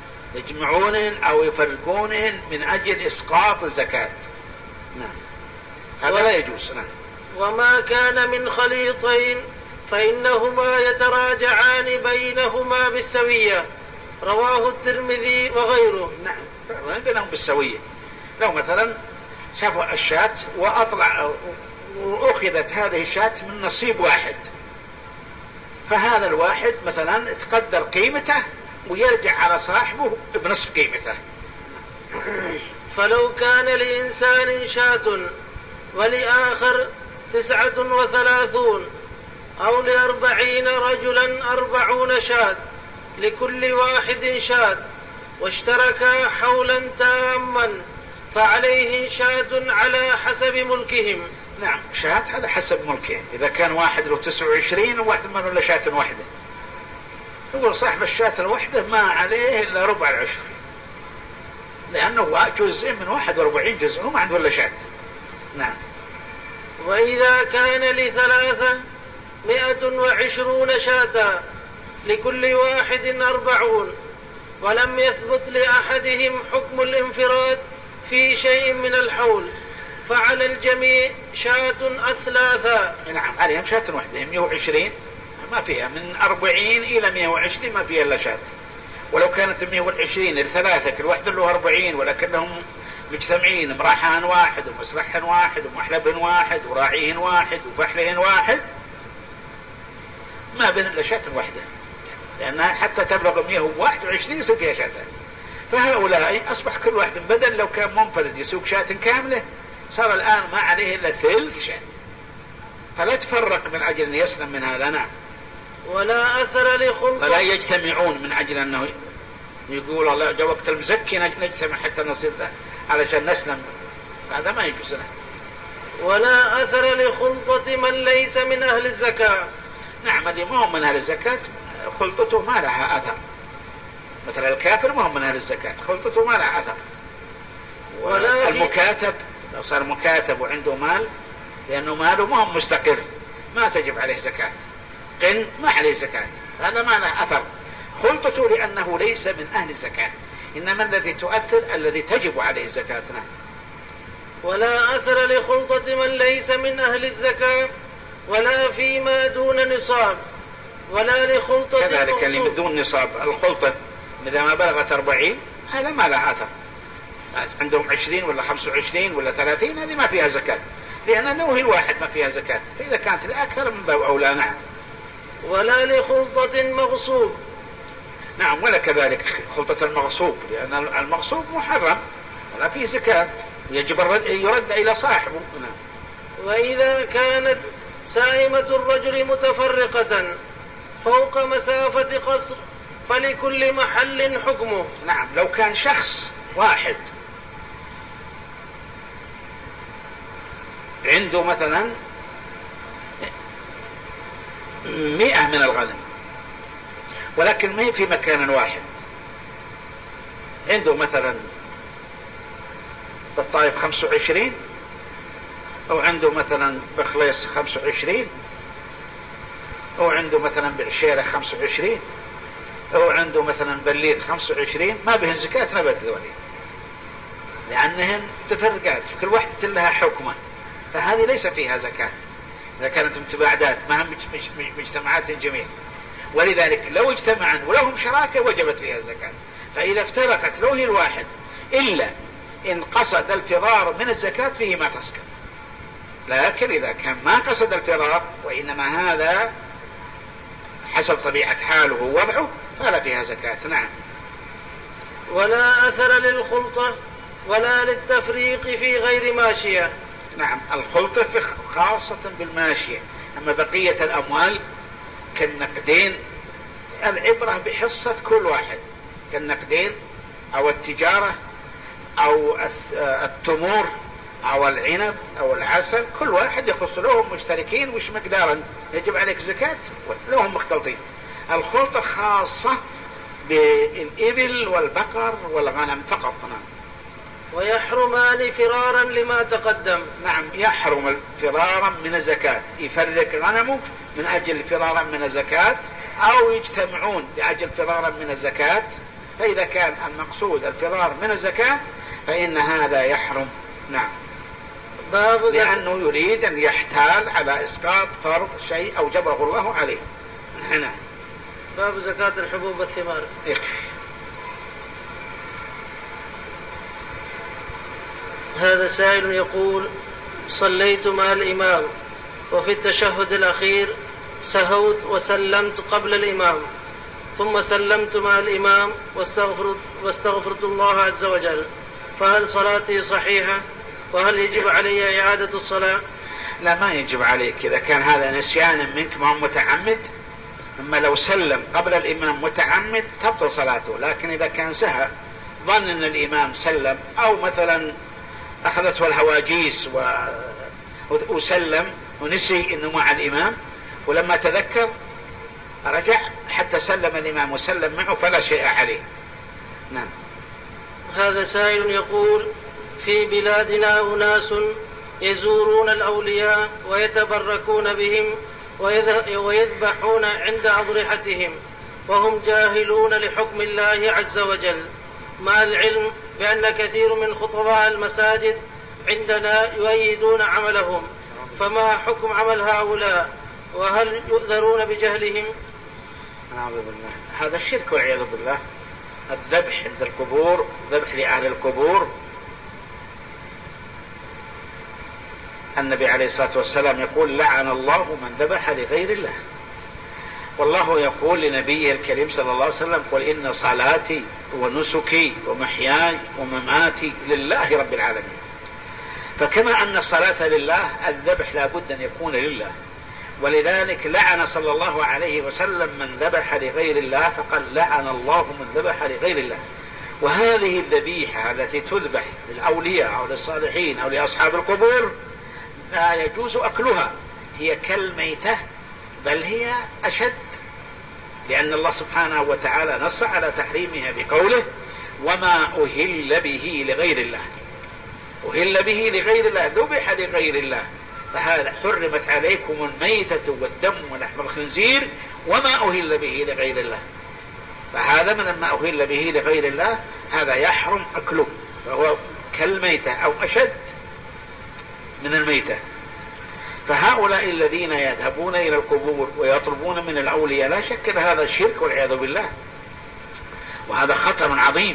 S2: يجمعونهن أو يفرقونهن من أجل إسقاط الزكاة. نعم، هذا لا يجوز. نعم.
S1: وما كان من خليطين فإنهما يتراجعان بينهما بالسوية. رواه الترمذي وغيره.
S2: نعم بينهم بالسوية. لو مثلا شافوا الشاة وأطلع وأخذت هذه الشاة من نصيب واحد، فهذا الواحد مثلا تقدر قيمته ويرجع على صاحبه بنصف قيمته.
S1: فلو كان لإنسان شاة ولآخر تسعة وثلاثون أو لأربعين رجلا أربعون شاة لكل واحد شاة واشتركا حولا تاما فعليه شاة على حسب ملكهم.
S2: نعم شاة على حسب ملكهم. إذا كان واحد له تسعة وعشرين وواحد منه له شاة واحدة، يقول صاحب الشاة الواحدة ما عليه إلا ربع العشر، لأنه جزء من واحد واربعين جزء وما عنده إلا شاة. نعم.
S1: وإذا كان لثلاثة مئة وعشرون شاة لكل واحد أربعون ولم يثبت لأحدهم حكم الانفراد في شيء من الحول فعلى الجميع شاة أثلاثا.
S2: نعم عليهم شاة واحدة. مئة وعشرين ما فيها، من أربعين إلى مئة وعشرين ما فيها إلا شاة. ولو كانت مئة وعشرين الثلاثة كل واحد له أربعين ولكنهم مجتمعين مراحان واحد ومسرحن واحد ومحلبن واحد وراعيهن واحد وفحلهن واحد ما بين إلا شاة واحدة، لأنها حتى تبلغ مئة وواحد وعشرين يصير فيها شاتان. فهؤلاء أصبح كل واحد بدل لو كان منفرد يسوق شاة كاملة صار الآن ما عليه إلا ثلث شاة، فلا تفرق من أجل أن يسلم من هذا. نعم.
S1: ولا أثر لخلطة،
S2: ولا يجتمعون من أجل أنه يقول الله جاء وقت المزكي نجتمع حتى نصير علشان نسلم، هذا ما يجوز.
S1: ولا أثر لخلطة من ليس من أهل الزكاة.
S2: نعم اللي ما هم من أهل الزكاة خلطته ما لها أثر، مثلا الكافر ما هم من أهل الزكاة خلطته ما لها أثر. ولا المكاتب لو صار مكاتب وعنده مال لأنه ماله ما هو مستقر ما تجب عليه زكاة. قن ما عليه زكاة، هذا ما له أثر خلطته لأنه ليس من أهل الزكاة، إنما الذي تؤثر الذي تجب عليه الزكاة.
S1: ولا أثر لخلطة من ليس من أهل الزكاة ولا فيما دون نصاب ولا لخلطة
S2: كذلك اللي بدون نصاب. الخلطة إذا ما بلغت أربعين هذا ما له أثر، عندهم عشرين ولا خمسة وعشرين ولا ثلاثين هذه ما فيها زكاة، لأنه هي الواحد ما فيها زكاة، فإذا كانت لأكثر من باب أولى. نعم.
S1: ولا لخلطة مغصوب.
S2: نعم ولا كذلك خلطة المغصوب، لأن المغصوب محرم ولا فيه زكاة يجب يرد إلى صاحبه. نعم.
S1: وإذا كانت سائمة الرجل متفرقة فوق مسافة قصر فلكل محل حكمه.
S2: نعم لو كان شخص واحد عنده مثلا مئة من الغنم ولكن ما هي في مكان واحد، عنده مثلا بالطائف خمسة وعشرين أو عنده مثلا بخليص خمسة وعشرين أو عنده مثلا بعشيرة خمسة وعشرين أو عنده مثلا بليغ خمسة وعشرين ما بهن زكاة نبت ذولي، لأنهن متفرقات في كل واحدة لها حكمة، فهذه ليس فيها زكاة إذا كانت متباعدات ما هم مجتمعات جميع. ولذلك لو اجتمعن ولهم شراكة وجبت فيها الزكاة. فإذا افترقت لو هي الواحد إلا إن قصد الفرار من الزكاة فيه ما تسقط، لكن إذا كان ما قصد الفرار وإنما هذا حسب طبيعة حاله ووضعه فلا فيها زكاة. نعم.
S1: ولا أثر للخلطة ولا للتفريق في غير ماشية.
S2: نعم الخلطة خاصة بالماشية، أما بقية الأموال كالنقدين العبرة بحصة كل واحد، كالنقدين أو التجارة أو التمور أو العنب أو العسل كل واحد يخص لهم مشتركين وش مقدارا يجب عليك زكاة لهم مختلطين. الخلطة خاصة بالإبل والبقر والغنم فقط. نعم.
S1: ويحرمان فرارا لما تقدم.
S2: نعم يحرم فرارا من الزكاة، يفرق غنمه من أجل فرارا من الزكاة أو يجتمعون لأجل فرارا من الزكاة، فإذا كان المقصود الفرار من الزكاة فإن هذا يحرم. نعم.
S1: باب
S2: لأنه يريد أن يحتال على إسقاط فرض شيء أوجبه الله عليه. هنا
S1: باب زكاة الحبوب والثمار. هذا سائل يقول: صليت مع الإمام وفي التشهد الأخير سهوت وسلمت قبل الإمام، ثم سلمت مع الإمام واستغفرت, واستغفرت الله عز وجل، فهل صلاتي صحيحة؟ وهل يجب علي إعادة الصلاة؟
S2: لا، ما يجب عليك إذا كان هذا نسيان منك ما متعمد. أما لو سلم قبل الإمام متعمد تبطل صلاته، لكن إذا كان سهى ظن أن الإمام سلم، أو مثلا أخذته الهواجيس و... وسلم ونسي أنه مع الإمام، ولما تذكر رجع حتى سلم الإمام وسلم معه فلا شيء عليه. نعم.
S1: هذا سائل يقول: في بلادنا أناس يزورون الأولياء ويتبركون بهم ويذبحون عند أضرحتهم وهم جاهلون لحكم الله عز وجل، مع العلم بأن كثير من خطباء المساجد عندنا يؤيدون عملهم، فما حكم عمل هؤلاء؟ وهل يؤذرون بجهلهم؟
S2: أعوذ بالله، هذا الشرك والعياذ بالله. الذبح عند القبور، ذبح لأهل القبور. النبي عليه الصلاة والسلام يقول: لعن الله من ذبح لغير الله. والله يقول لنبيه الكريم صلى الله عليه وسلم: قل إن صلاتي ونسكي ومحياي ومماتي لله رب العالمين. فكما أن الصلاة لله، الذبح لا بد أن يكون لله، ولذلك لعن صلى الله عليه وسلم من ذبح لغير الله، فقال: لعن الله من ذبح لغير الله. وهذه الذبيحة التي تذبح للأولياء أو للصالحين أو لأصحاب القبور لا يجوز أكلها، هي كالميتة، بل هي أشد، لأن الله سبحانه وتعالى نص على تحريمها بقوله: وما أهل به لغير الله. أهل به لغير الله، ذبح لغير الله، فهذا حرمت عليكم الميتة والدم ولحم الخنزير وما أهل به لغير الله. فهذا من ما أهل به لغير الله هذا يحرم أكله، فهو كالميتة أو أشد من الميتة. فهؤلاء الذين يذهبون إلى القبور ويطلبون من الأولياء لا شك أن هذا الشرك والعياذ بالله، وهذا خطر عظيم،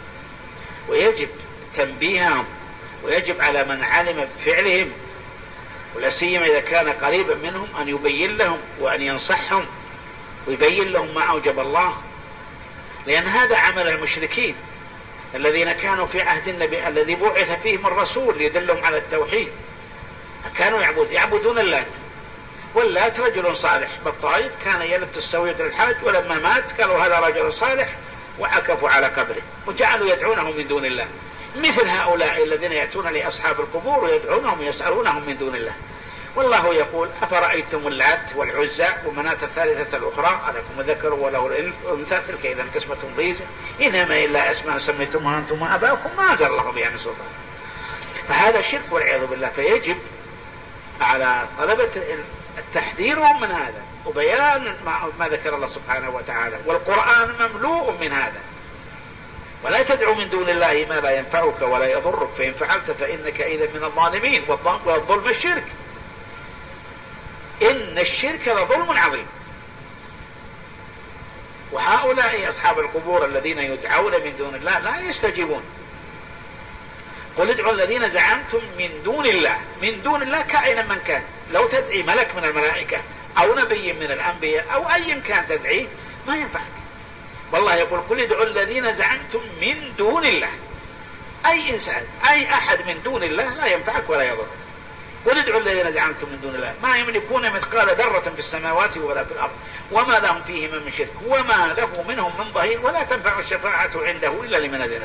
S2: ويجب تنبيههم، ويجب على من علم بفعلهم ولا سيما إذا كان قريبا منهم أن يبين لهم وأن ينصحهم ويبين لهم ما أوجب الله، لأن هذا عمل المشركين الذين كانوا في عهد النبي الذي بعث فيهم الرسول ليدلهم على التوحيد. كانوا يعبد يعبدون اللات، واللات رجل صالح بالطائف كان يلت السويق للحاج، ولما مات قالوا هذا رجل صالح وعكفوا على قبره وجعلوا يدعونهم من دون الله، مثل هؤلاء الذين يأتون لأصحاب القبور ويدعونهم ويسألونهم من دون الله. والله يقول: أفرأيتم اللات والعزى ومناة الثالثة الأخرى ألكم الذكر وله الأنثى تلك إذا قسمة ضيزى إنما إلا أسماء سميتموها أنتم وآباؤكم ما أنزل الله بها من سلطان. فهذا شرك والعياذ بالله. فيجب على طلبة التحذيرهم من هذا وبيان ما ذكر الله سبحانه وتعالى، والقرآن مملوء من هذا. ولا تدعو من دون الله ما لا ينفعك ولا يضرك، فإن فعلت فإنك إذا من الظالمين، والظلم الشرك، إن الشرك لظلم عظيم. وهؤلاء أصحاب القبور الذين يدعون من دون الله لا يستجيبون. قل ادعوا الذين زعمتم من دون الله، من دون الله كائنا من كان، لو تدعي ملك من الملائكة أو نبي من الأنبياء أو أي كان تدعيه ما ينفعك. والله يقول: قل ادعوا الذين زعمتم من دون الله، أي إنسان أي أحد من دون الله لا ينفعك ولا يضرك. قل ادعوا الذين زعمتم من دون الله ما يملكون مثقال ذرة في السماوات ولا في الأرض وما لهم فيهما من شرك وما له منهم من ظهير ولا تنفع الشفاعة عنده إلا لمن أذن له.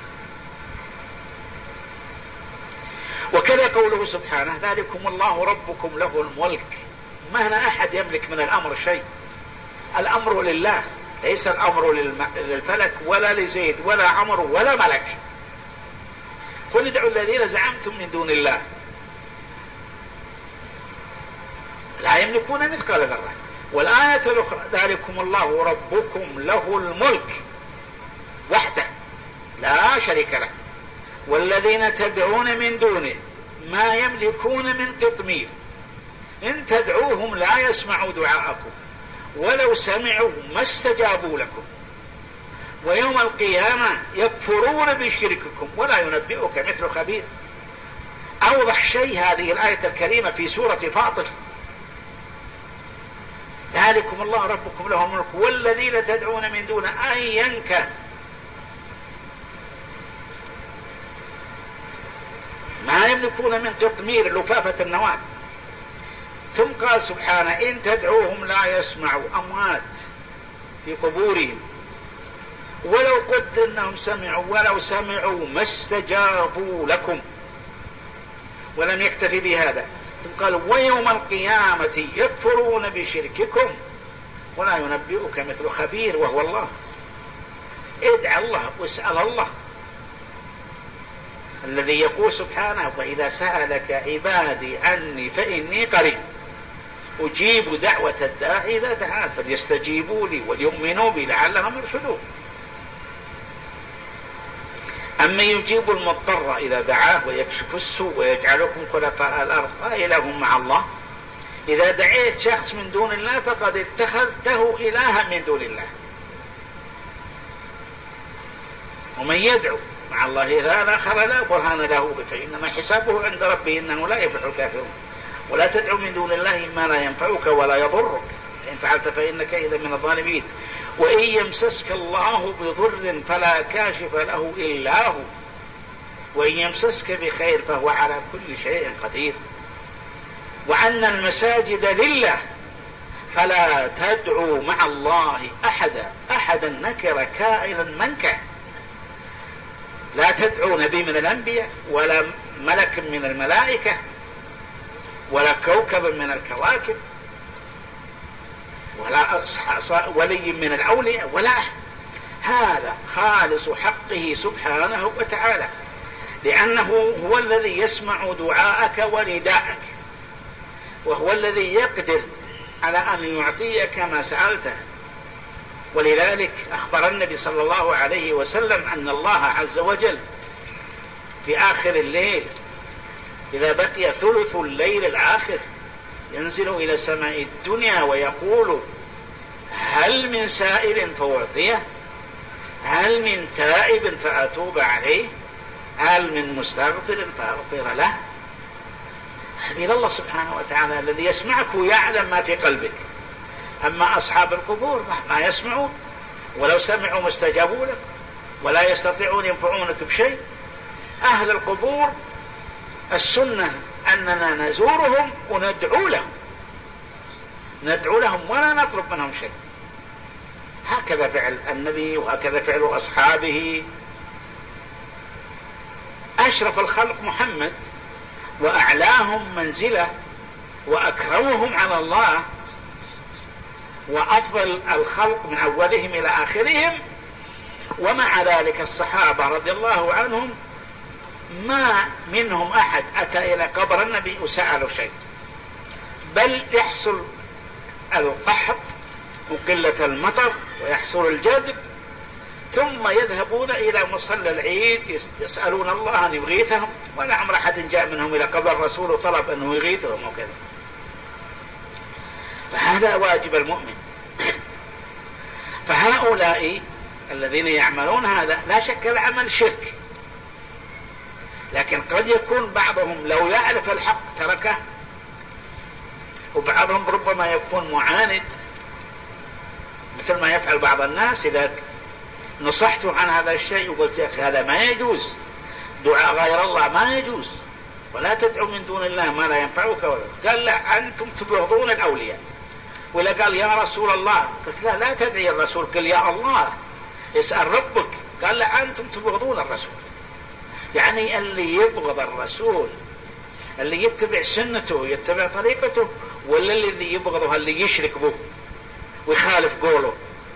S2: وكذا قوله سبحانه: ذلكم الله ربكم له الملك. ما هنا أحد يملك من الأمر شيء، الأمر لله، ليس الأمر للفلك ولا لزيد ولا عمر ولا ملك. قل ادعوا الذين زعمتم من دون الله لا يملكون مثقال ذرة. والآية الأخرى: ذلكم الله ربكم له الملك وحده لا شريك له، والذين تدعون من دونه ما يملكون من قطمير، إن تدعوهم لا يسمعوا دعاءكم ولو سمعوا ما استجابوا لكم، ويوم القيامة يكفرون بشرككم ولا ينبئك مثل خبير. أوضح شيء هذه الآية الكريمة في سورة فاطر: ذلكم الله ربكم له الملك والذين تدعون من دون أيا كان. ما يملكون من قطمير لفافة النواة. ثم قال سبحانه: إن تدعوهم لا يسمعوا، أموات في قبورهم، ولو قدر أنهم سمعوا ولو سمعوا ما استجابوا لكم. ولم يكتفي بهذا، ثم قال: ويوم القيامة يكفرون بشرككم ولا ينبئك مثل خبير، وهو الله. ادع الله واسأل الله الذي يقول سبحانه: وإذا سألك عبادي عني فإني قريب أجيب دعوة الداعي إذا دعان فليستجيبوا لي وليؤمنوا بي لعلهم يرشدون. أما يجيب المضطر إذا دعاه ويكشف السوء ويجعلكم خلفاء الأرض أإله مع الله. إذا دعيت شخص من دون الله فقد اتخذته إلها من دون الله. ومن يدعو مع الله إذا آخر لا برهان له فإنما حسابه عند ربه إنه لا يفلح الكافرون. ولا تدعو من دون الله ما لا ينفعك ولا يضرك، إن فعلت فإنك إذا من الظالمين. وإن يمسسك الله بضر فلا كاشف له إلا هو، وإن يمسسك بخير فهو على كل شيء قدير. وأن المساجد لله فلا تدعوا مع الله أحدا. أحدا نكر كائنا من كان. لا تدعو نبي من الأنبياء ولا ملك من الملائكة ولا كوكب من الكواكب ولا ولي من الأولياء ولا أحد. هذا خالص حقه سبحانه وتعالى، لأنه هو الذي يسمع دعاءك ونداءك، وهو الذي يقدر على أن يعطيك ما سألته. ولذلك أخبر النبي صلى الله عليه وسلم أن الله عز وجل في آخر الليل إذا بقي ثلث الليل الآخر ينزل إلى سماء الدنيا ويقول: هل من سائل فأعطيه؟ هل من تائب فأتوب عليه؟ هل من مستغفر فأغفر له؟ إلى الله سبحانه وتعالى الذي يسمعك ويعلم ما في قلبك. أما أصحاب القبور ما يسمعون، ولو سمعوا ما استجابوا لك ولا يستطيعون ينفعونك بشيء. أهل القبور السنة أننا نزورهم وندعو لهم، ندعو لهم ولا نطلب منهم شيء. هكذا فعل النبي وهكذا فعل أصحابه. أشرف الخلق محمد وأعلاهم منزلة وأكرمهم على الله وأفضل الخلق من أولهم إلى آخرهم، ومع ذلك الصحابة رضي الله عنهم ما منهم أحد أتى إلى قبر النبي وسأله شيء، بل يحصل القحط وقلة المطر ويحصل الجدب ثم يذهبون إلى مصلى العيد يسألون الله أن يغيثهم، ولا عمر أحد جاء منهم إلى قبر الرسول وطلب أنه يغيثهم وكذا. فهذا واجب المؤمن. فهؤلاء الذين يعملون هذا لا شك العمل شرك، لكن قد يكون بعضهم لو يعرف الحق تركه، وبعضهم ربما يكون معاند مثل ما يفعل بعض الناس. إذا نصحته عن هذا الشيء وقلت يا أخي هذا ما يجوز، دعاء غير الله ما يجوز، ولا تدعو من دون الله ما لا ينفعك ولا. قال لا، أنتم تبغضون الأولياء. ولا قال يا رسول الله، قلت لا لا تدعي الرسول، قل يا الله اسأل ربك. قال لا، أنتم تبغضون الرسول. يعني اللي يبغض الرسول اللي يتبع سنته يتبع طريقته، ولا الذي يبغضه اللي يشرك به ويخالف قوله؟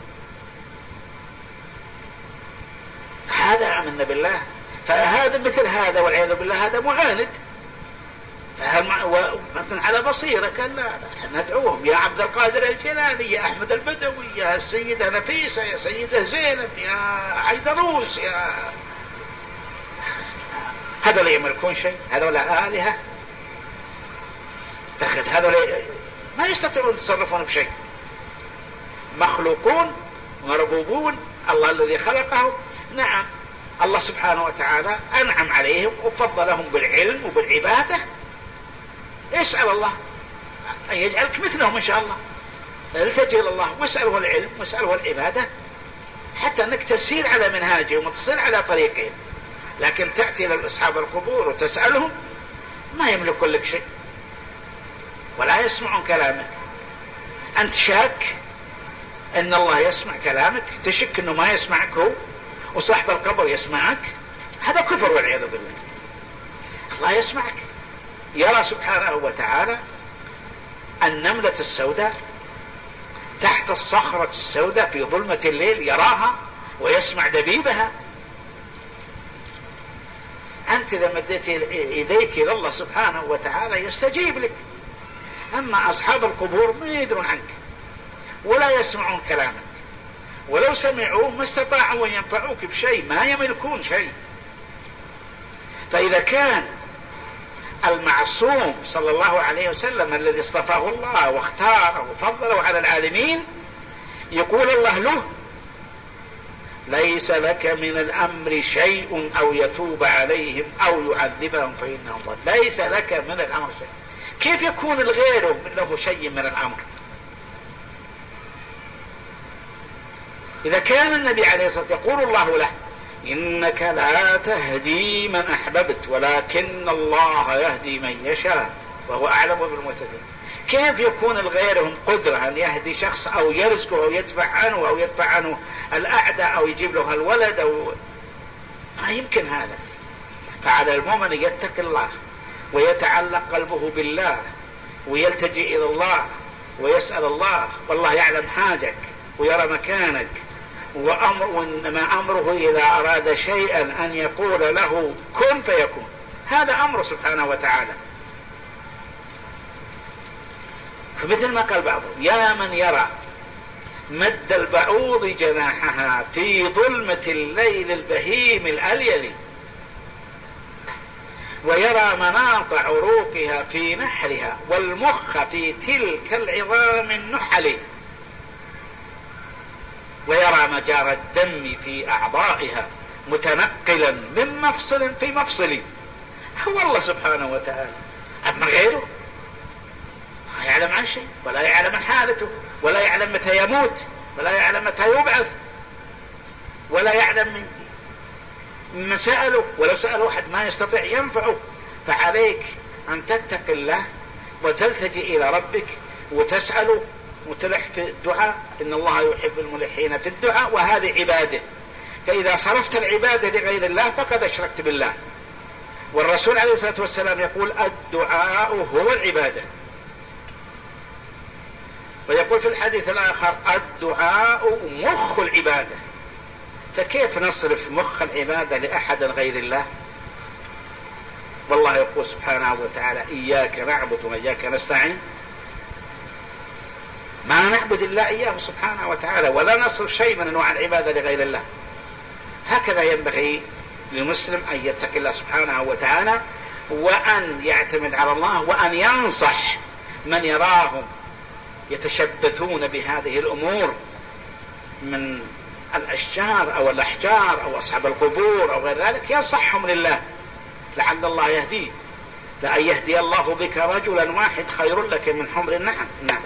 S2: هذا آمنا بالله. فهذا مثل هذا والعياذ بالله هذا معاند. مثلا على بصيرة قال لا لا ندعوهم يا عبد القادر الجيلاني، يا أحمد البدوي، يا السيدة نفيسة، يا سيدة زينب، يا عيدروس، يا هذول يملكون شيء؟ هذول آلهة؟ اتخذ هذول ما يستطيعون يتصرفون بشيء، مخلوقون مربوبون. الله الذي خلقه، نعم الله سبحانه وتعالى أنعم عليهم وفضلهم بالعلم وبالعبادة. اسأل الله أن يجعلك مثلهم إن شاء الله، التجئ إلى الله واسأله العلم واسأله العبادة حتى أنك تسير على منهاجهم وتصير على طريقهم. لكن تأتي لأصحاب القبور وتسألهم ما يملكون لك شيء ولا يسمعون كلامك. أنت شاك أن الله يسمع كلامك، تشك أنه ما يسمعك هو وصاحب القبر يسمعك، هذا كفر والعياذ بالله. الله يسمعك، يرى سبحانه وتعالى النملة السوداء تحت الصخرة السوداء في ظلمة الليل، يراها ويسمع دبيبها. أنت إذا مديت يديك إلى الله سبحانه وتعالى يستجيب لك. أما أصحاب القبور ما يدرون عنك ولا يسمعون كلامك، ولو سمعوه ما استطاعوا أن ينفعوك بشيء، ما يملكون شيء. فإذا كان المعصوم صلى الله عليه وسلم الذي اصطفاه الله واختاره وفضله على العالمين يقول الله له ليس لك من الأمر شيء أو يتوب عليهم أو يعذبهم فإنهم ظالمون، ليس لك من الأمر شيء. كيف يكون الغير له شيء من الأمر؟ إذا كان النبي عليه الصلاة والسلام يقول الله له إنك لا تهدي من أحببت ولكن الله يهدي من يشاء وهو أعلم بالمهتدين، كيف يكون الغيرهم قدرة أن يهدي شخص أو يرزقه أو يدفع عنه أو يدفع عنه الأعداء أو يجيب له الولد أو ما يمكن هذا. فعلى المؤمن يتقي الله ويتعلق قلبه بالله ويلتجئ إلى الله ويسأل الله، والله يعلم حاجك ويرى مكانك، وأمر وإنما أمره إذا أراد شيئا أن يقول له كن فيكون، هذا أمره سبحانه وتعالى. فمثل ما قال بعضهم يا من يرى مد البعوض جناحها في ظلمة الليل البهيم الأليل، ويرى مناط عروقها في نحرها والمخ في تلك العظام النحل، ويرى مجارى الدم في أعضائها متنقلا من مفصل في مفصل، هو الله سبحانه وتعالى. أما غيره ما يعلم عن شيء ولا يعلم عن حالته ولا يعلم متى يموت ولا يعلم متى يبعث ولا يعلم من سأله، ولو سأل واحد ما يستطيع ينفعه. فعليك أن تتقي الله وتلتجئ إلى ربك وتسأله وتلح في الدعاء، إن الله يحب الملحين في الدعاء وهذه عبادة. فإذا صرفت العبادة لغير الله فقد أشركت بالله. والرسول عليه الصلاة والسلام يقول الدعاء هو العبادة، ويقول في الحديث الآخر الدعاء مخ العبادة. فكيف نصرف مخ العبادة لأحد غير الله؟ والله يقول سبحانه وتعالى إياك نعبد وإياك نستعين، ما نعبد الله إياه سبحانه وتعالى ولا نصرف شيء من أنواع العبادة لغير الله. هكذا ينبغي للمسلم أن يتقي الله سبحانه وتعالى وأن يعتمد على الله وأن ينصح من يراهم يتشبثون بهذه الأمور من الأشجار أو الأحجار أو أصحاب القبور أو غير ذلك، ينصحهم لله لعل الله يهديه. لأن يهدي الله بك رجلا واحد خير لك من حمر النعم. نعم.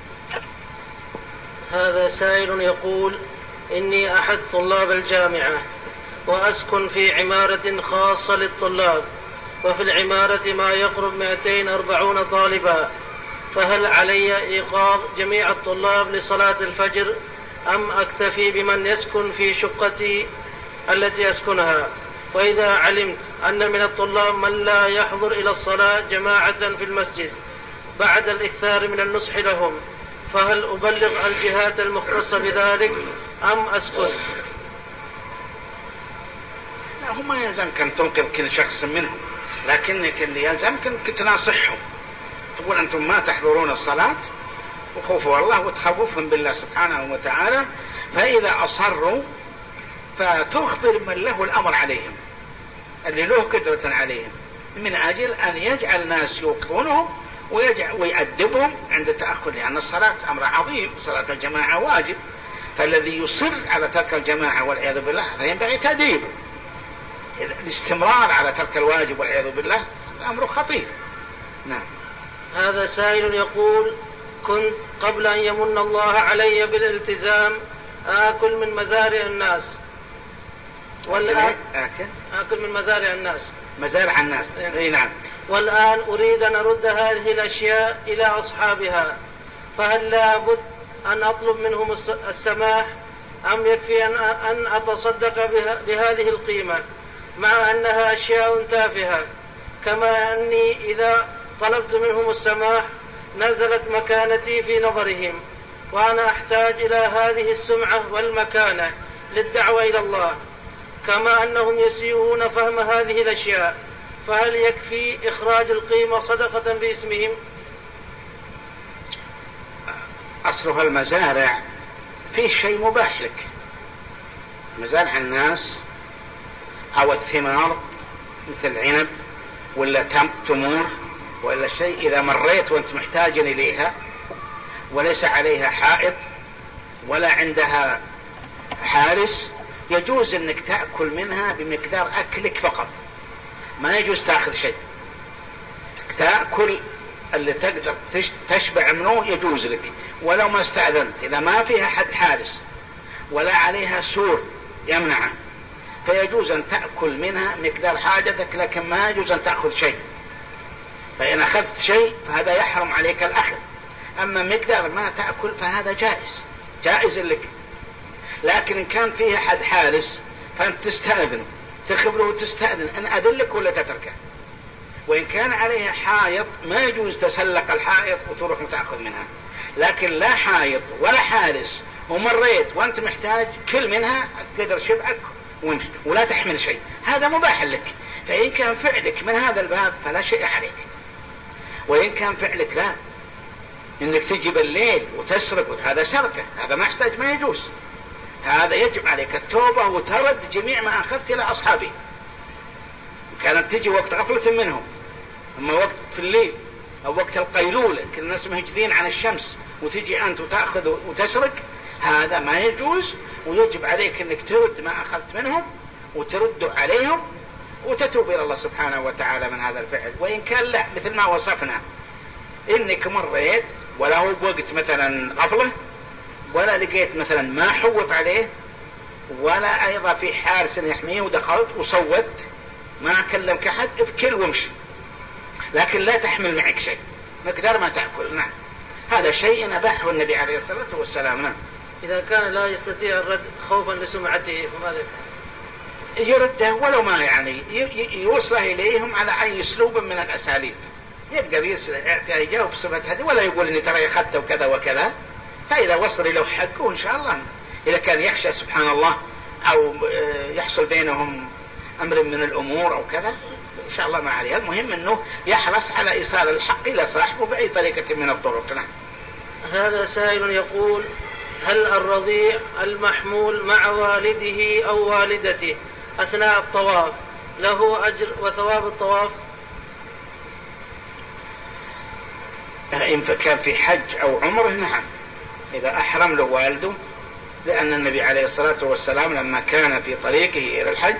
S1: هذا سائل يقول إني أحد طلاب الجامعة وأسكن في عمارة خاصة للطلاب، وفي العمارة ما يقرب مئتين وأربعين طالبا، فهل علي إيقاظ جميع الطلاب لصلاة الفجر أم أكتفي بمن يسكن في شقتي التي أسكنها؟ وإذا علمت أن من الطلاب من لا يحضر إلى الصلاة جماعة في المسجد بعد الإكثار من النصح لهم، فهل أبلغ الجهات المختصة بذلك أم أسكت؟
S2: لا، هم ما يلزمك أن تنقذ كل شخص منهم، لكنك اللي يلزمك أنك تناصحهم، تقول أنتم ما تحضرون الصلاة وخوفوا الله وتخوفهم بالله سبحانه وتعالى، فإذا أصروا فتخبر من له الأمر عليهم اللي له قدرة عليهم، من أجل أن يجعل الناس يوقظونهم ويأدبهم عند تأخر، لأن الصلاة أمر عظيم، صلاة الجماعة واجب، فالذي يصر على ترك الجماعة والعياذ بالله فينبغي تأديبه. الاستمرار على ترك الواجب والعياذ بالله أمر خطير. نعم.
S1: هذا سائل يقول: كنت قبل أن يمن الله علي بالالتزام آكل من مزارع الناس، والآن
S2: آكل,
S1: آكل من مزارع الناس
S2: مزارع الناس أي نعم.
S1: والآن أريد أن أرد هذه الأشياء إلى أصحابها، فهل لابد أن أطلب منهم السماح أم يكفي أن أتصدق بهذه القيمة مع أنها أشياء تافهة، كما أني إذا طلبت منهم السماح نزلت مكانتي في نظرهم، وأنا أحتاج إلى هذه السمعة والمكانة للدعوة إلى الله، كما أنهم يسيئون فهم هذه الأشياء، فهل يكفي إخراج القيمة صدقة باسمهم؟
S2: أصلها المزارع فيه شيء مباح لك، مزارع الناس أو الثمار مثل العنب ولا تمور ولا شيء، إذا مريت وأنت محتاج إليها وليس عليها حائط ولا عندها حارس، يجوز أنك تأكل منها بمقدار أكلك فقط، ما يجوز تأخذ شيء، تأكل اللي تقدر تشبع منه يجوز لك ولو ما استأذنت، إذا ما فيها حد حارس ولا عليها سور يمنعه فيجوز أن تأكل منها مقدار حاجتك، لكن ما يجوز أن تأخذ شيء، فإن أخذت شيء فهذا يحرم عليك الأخذ، أما مقدار ما تأكل فهذا جائز جائز لك، لكن إن كان فيها حد حارس فأنت تستأذن تخبره وتستأذن أن أذلك ولا تتركه، وإن كان عليها حائط ما يجوز تسلق الحائط وتروح وتأخذ منها، لكن لا حائط ولا حارس ومريت وأنت محتاج كل منها قدر شبعك وامشي ولا تحمل شيء، هذا مباح لك، فإن كان فعلك من هذا الباب فلا شيء عليك، وإن كان فعلك لا إنك تجي بالليل وتسرق هذا سرقة، هذا ما يحتاج ما يجوز، هذا يجب عليك التوبة وترد جميع ما أخذت إلى أصحابه، كانت تجي وقت غفلة منهم، أما وقت في الليل أو وقت القيلولة كل الناس مهجدين عن الشمس وتجي أنت وتأخذ وتسرق، هذا ما يجوز، ويجب عليك أنك ترد ما أخذت منهم وترد عليهم وتتوب إلى الله سبحانه وتعالى من هذا الفعل. وإن كان لا مثل ما وصفنا إنك مريت ولا هو بوقت مثلا غفلة ولا لقيت مثلا ما حوط عليه ولا أيضا في حارس يحميه ودخلت وصوت ما كلمك أحد، افكل وامشي، لكن لا تحمل معك شيء مقدار ما تأكل. نعم، هذا شيء أباحه النبي عليه الصلاة والسلام. نعم.
S1: إذا كان لا يستطيع الرد خوفا لسمعته فماذا؟
S2: يرده ولو ما يعني يوصله إليهم على أي أسلوب من الأساليب، يقدر يجاوب بصفة هذه ولا يقول إني ترى أخذت وكذا وكذا، فإذا وصل له حقه إن شاء الله، إذا كان يخشى سبحان الله أو يحصل بينهم أمر من الأمور أو كذا إن شاء الله ما عليه، المهم أنه يحرص على إيصال الحق إلى صاحبه بأي طريقة من الطرق. نعم.
S1: هذا سائل يقول: هل الرضيع المحمول مع والده أو والدته أثناء الطواف له أجر وثواب الطواف؟
S2: إن كان في حج أو عمره نعم، إذا أحرم له والده، لأن النبي عليه الصلاة والسلام لما كان في طريقه إلى الحج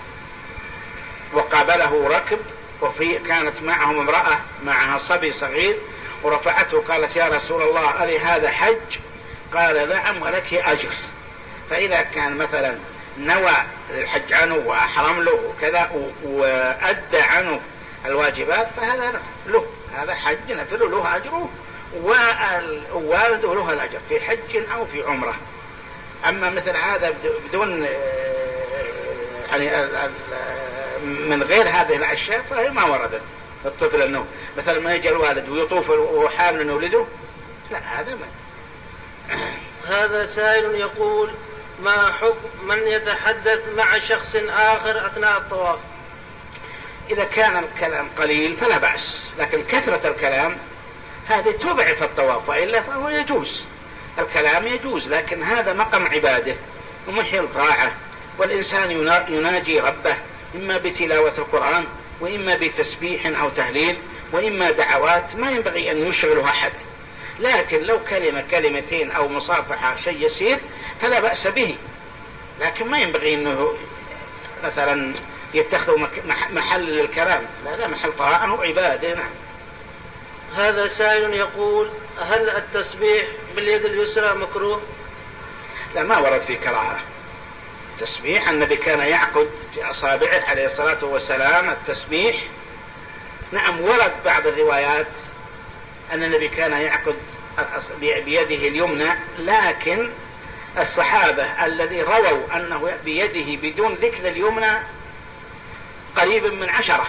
S2: وقابله ركب وفي كانت معهم امرأة معها صبي صغير ورفعته قالت: يا رسول الله ألي هذا حج؟ قال: نعم ولك أجر. فإذا كان مثلا نوى الحج عنه وأحرم له وكذا وأدى عنه الواجبات فهذا له، هذا حج نفله له أجره ووالده له الأجر في حج أو في عمره. أما مثل هذا بدون يعني من غير هذه الأشياء فهي ما وردت. الطفل أنه مثلا ما يجي الوالد ويطوف وحامل ولده، لا هذا ما.
S1: هذا سائل يقول: ما حكم من يتحدث مع شخص آخر أثناء الطواف؟
S2: إذا كان الكلام قليل فلا بأس، لكن كثرة الكلام هذه تضعف الطواف، وإلا فهو يجوز الكلام يجوز، لكن هذا مقام عباده ومحل طاعة، والإنسان يناجي ربه إما بتلاوة القرآن وإما بتسبيح أو تهليل وإما دعوات، ما ينبغي أن يشغله أحد. لكن لو كلمة كلمتين أو مصافحة شيء يسير فلا بأس به، لكن ما ينبغي أنه مثلا يتخذ محل للكلام، لا لا محل طاعة وعبادة. نعم.
S1: هذا سائل يقول: هل التسبيح باليد اليسرى مكروه؟
S2: لا، ما ورد في كراهة. تسبيح النبي كان يعقد في أصابعه عليه الصلاة والسلام التسبيح. نعم، ورد بعض الروايات أن النبي كان يعقد بيده اليمنى، لكن الصحابة الذي رووا أنه بيده بدون ذكر اليمنى قريب من عشرة،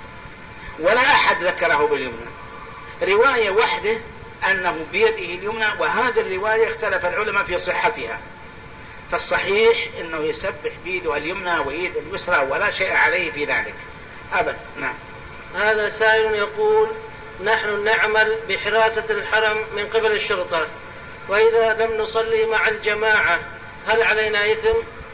S2: ولا أحد ذكره باليمنى. رواية واحدة أنه بيده اليمنى، وهذه الرواية اختلف العلماء في صحتها، فالصحيح أنه يسبح بيده اليمنى ويد اليسرى ولا شيء عليه في ذلك أبدا. نعم.
S1: هذا سائل يقول: نحن نعمل بحراسة الحرم من قبل الشرطة، وإذا لم نصلي مع الجماعة هل علينا إثم؟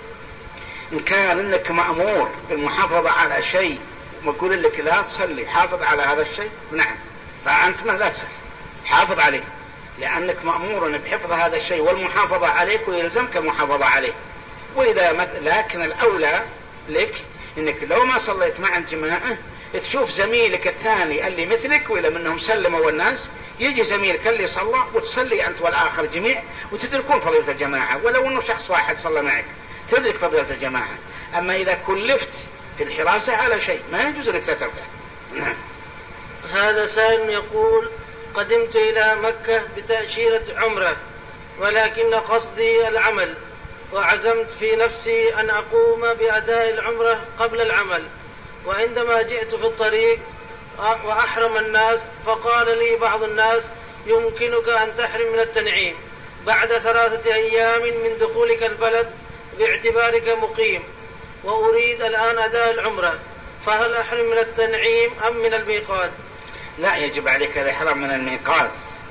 S2: إن كان إنك مأمور بالمحافظة على شيء ويقول لك لا تصلي، حافظ على هذا الشيء، نعم، فأنت ما لا تصلي، حافظ عليه، لأنك مأمور بحفظ هذا الشيء والمحافظة عليك، ويلزمك المحافظة عليه. وإذا مد... لكن الأولى لك إنك لو ما صليت مع الجماعة تشوف زميلك الثاني اللي مثلك وإلى منهم سلموا والناس، يجي زميلك اللي صلى وتصلي أنت والآخر جميع وتدركون فضيلة الجماعة، ولو أنه شخص واحد صلى معك تدرك فضيلة الجماعة. أما إذا كلفت في الحراسة على شيء ما يجوز لك تتركه. نعم.
S1: هذا سائل يقول: قدمت إلى مكة بتأشيرة عمرة، ولكن قصدي العمل، وعزمت في نفسي أن أقوم بأداء العمرة قبل العمل، وعندما جئت في الطريق وأحرم الناس فقال لي بعض الناس: يمكنك أن تحرم من التنعيم بعد ثلاثة أيام من دخولك البلد باعتبارك مقيم، وأريد الآن أداء العمرة، فهل أحرم من التنعيم أم من الميقات؟
S2: لا، يجب عليك الإحرام من الميقات.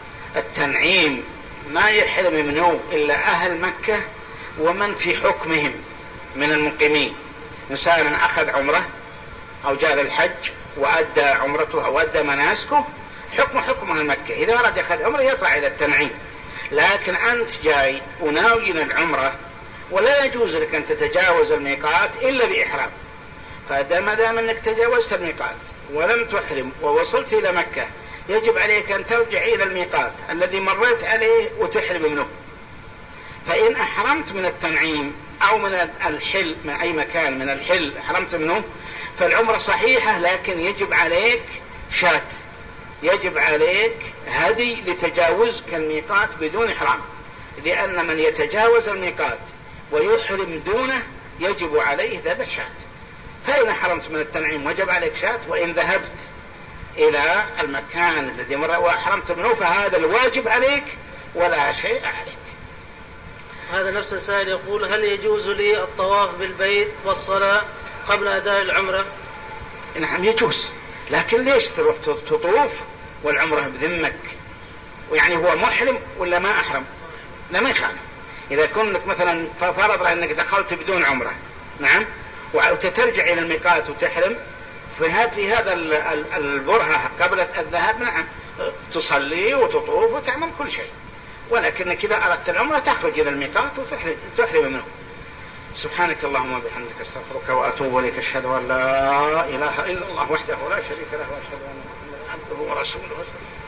S2: التنعيم ما يحرم منه إلا أهل مكة ومن في حكمهم من المقيمين. إنسان أخذ عمره أو جاء للحج وأدى عمرته أو أدى مناسكه حكم حكم أهل مكة، إذا أراد أخذ عمره يطلع إلى التنعيم. لكن أنت جاي وناوي العمرة ولا يجوز لك أن تتجاوز الميقات إلا بإحرام، فما دام أنك تجاوزت الميقات ولم تحرم ووصلت إلى مكة يجب عليك أن ترجع إلى الميقات الذي مريت عليه وتحرم منه. فإن أحرمت من التنعيم أو من الحل من أي مكان من الحل أحرمت منه فالعمرة صحيحة، لكن يجب عليك شات، يجب عليك هدي لتجاوزك الميقات بدون إحرام، لأن من يتجاوز الميقات ويحرم دونه يجب عليه ذبح شات. فإن حرمت من التنعيم وجب عليك شات، وإن ذهبت إلى المكان الذي مر وأحرمت منه فهذا الواجب عليك ولا شيء عليك.
S1: هذا نفس السائل يقول: هل يجوز لي الطواف بالبيت والصلاة قبل أداء العمرة؟
S2: نعم يجوز، لكن ليش تروح تطوف والعمرة بذمك؟ ويعني هو محرم ولا ما أحرم؟ لا، ما يخالف. إذا كنت مثلا فرض أنك دخلت بدون عمرة، نعم، وتترجع إلى الميقات وتحرم، في هذا البرهة قبل الذهاب نعم تصلي وتطوف وتعمل كل شيء، ولكنك إذا أردت العمرة تخرج إلى الميقات وتحرم منه. سبحانك اللهم وبحمدك استغفرك وأتوب إليك، أشهد أن لا إله إلا الله وحده لا شريك له، وأشهد أن محمدا عبده ورسوله.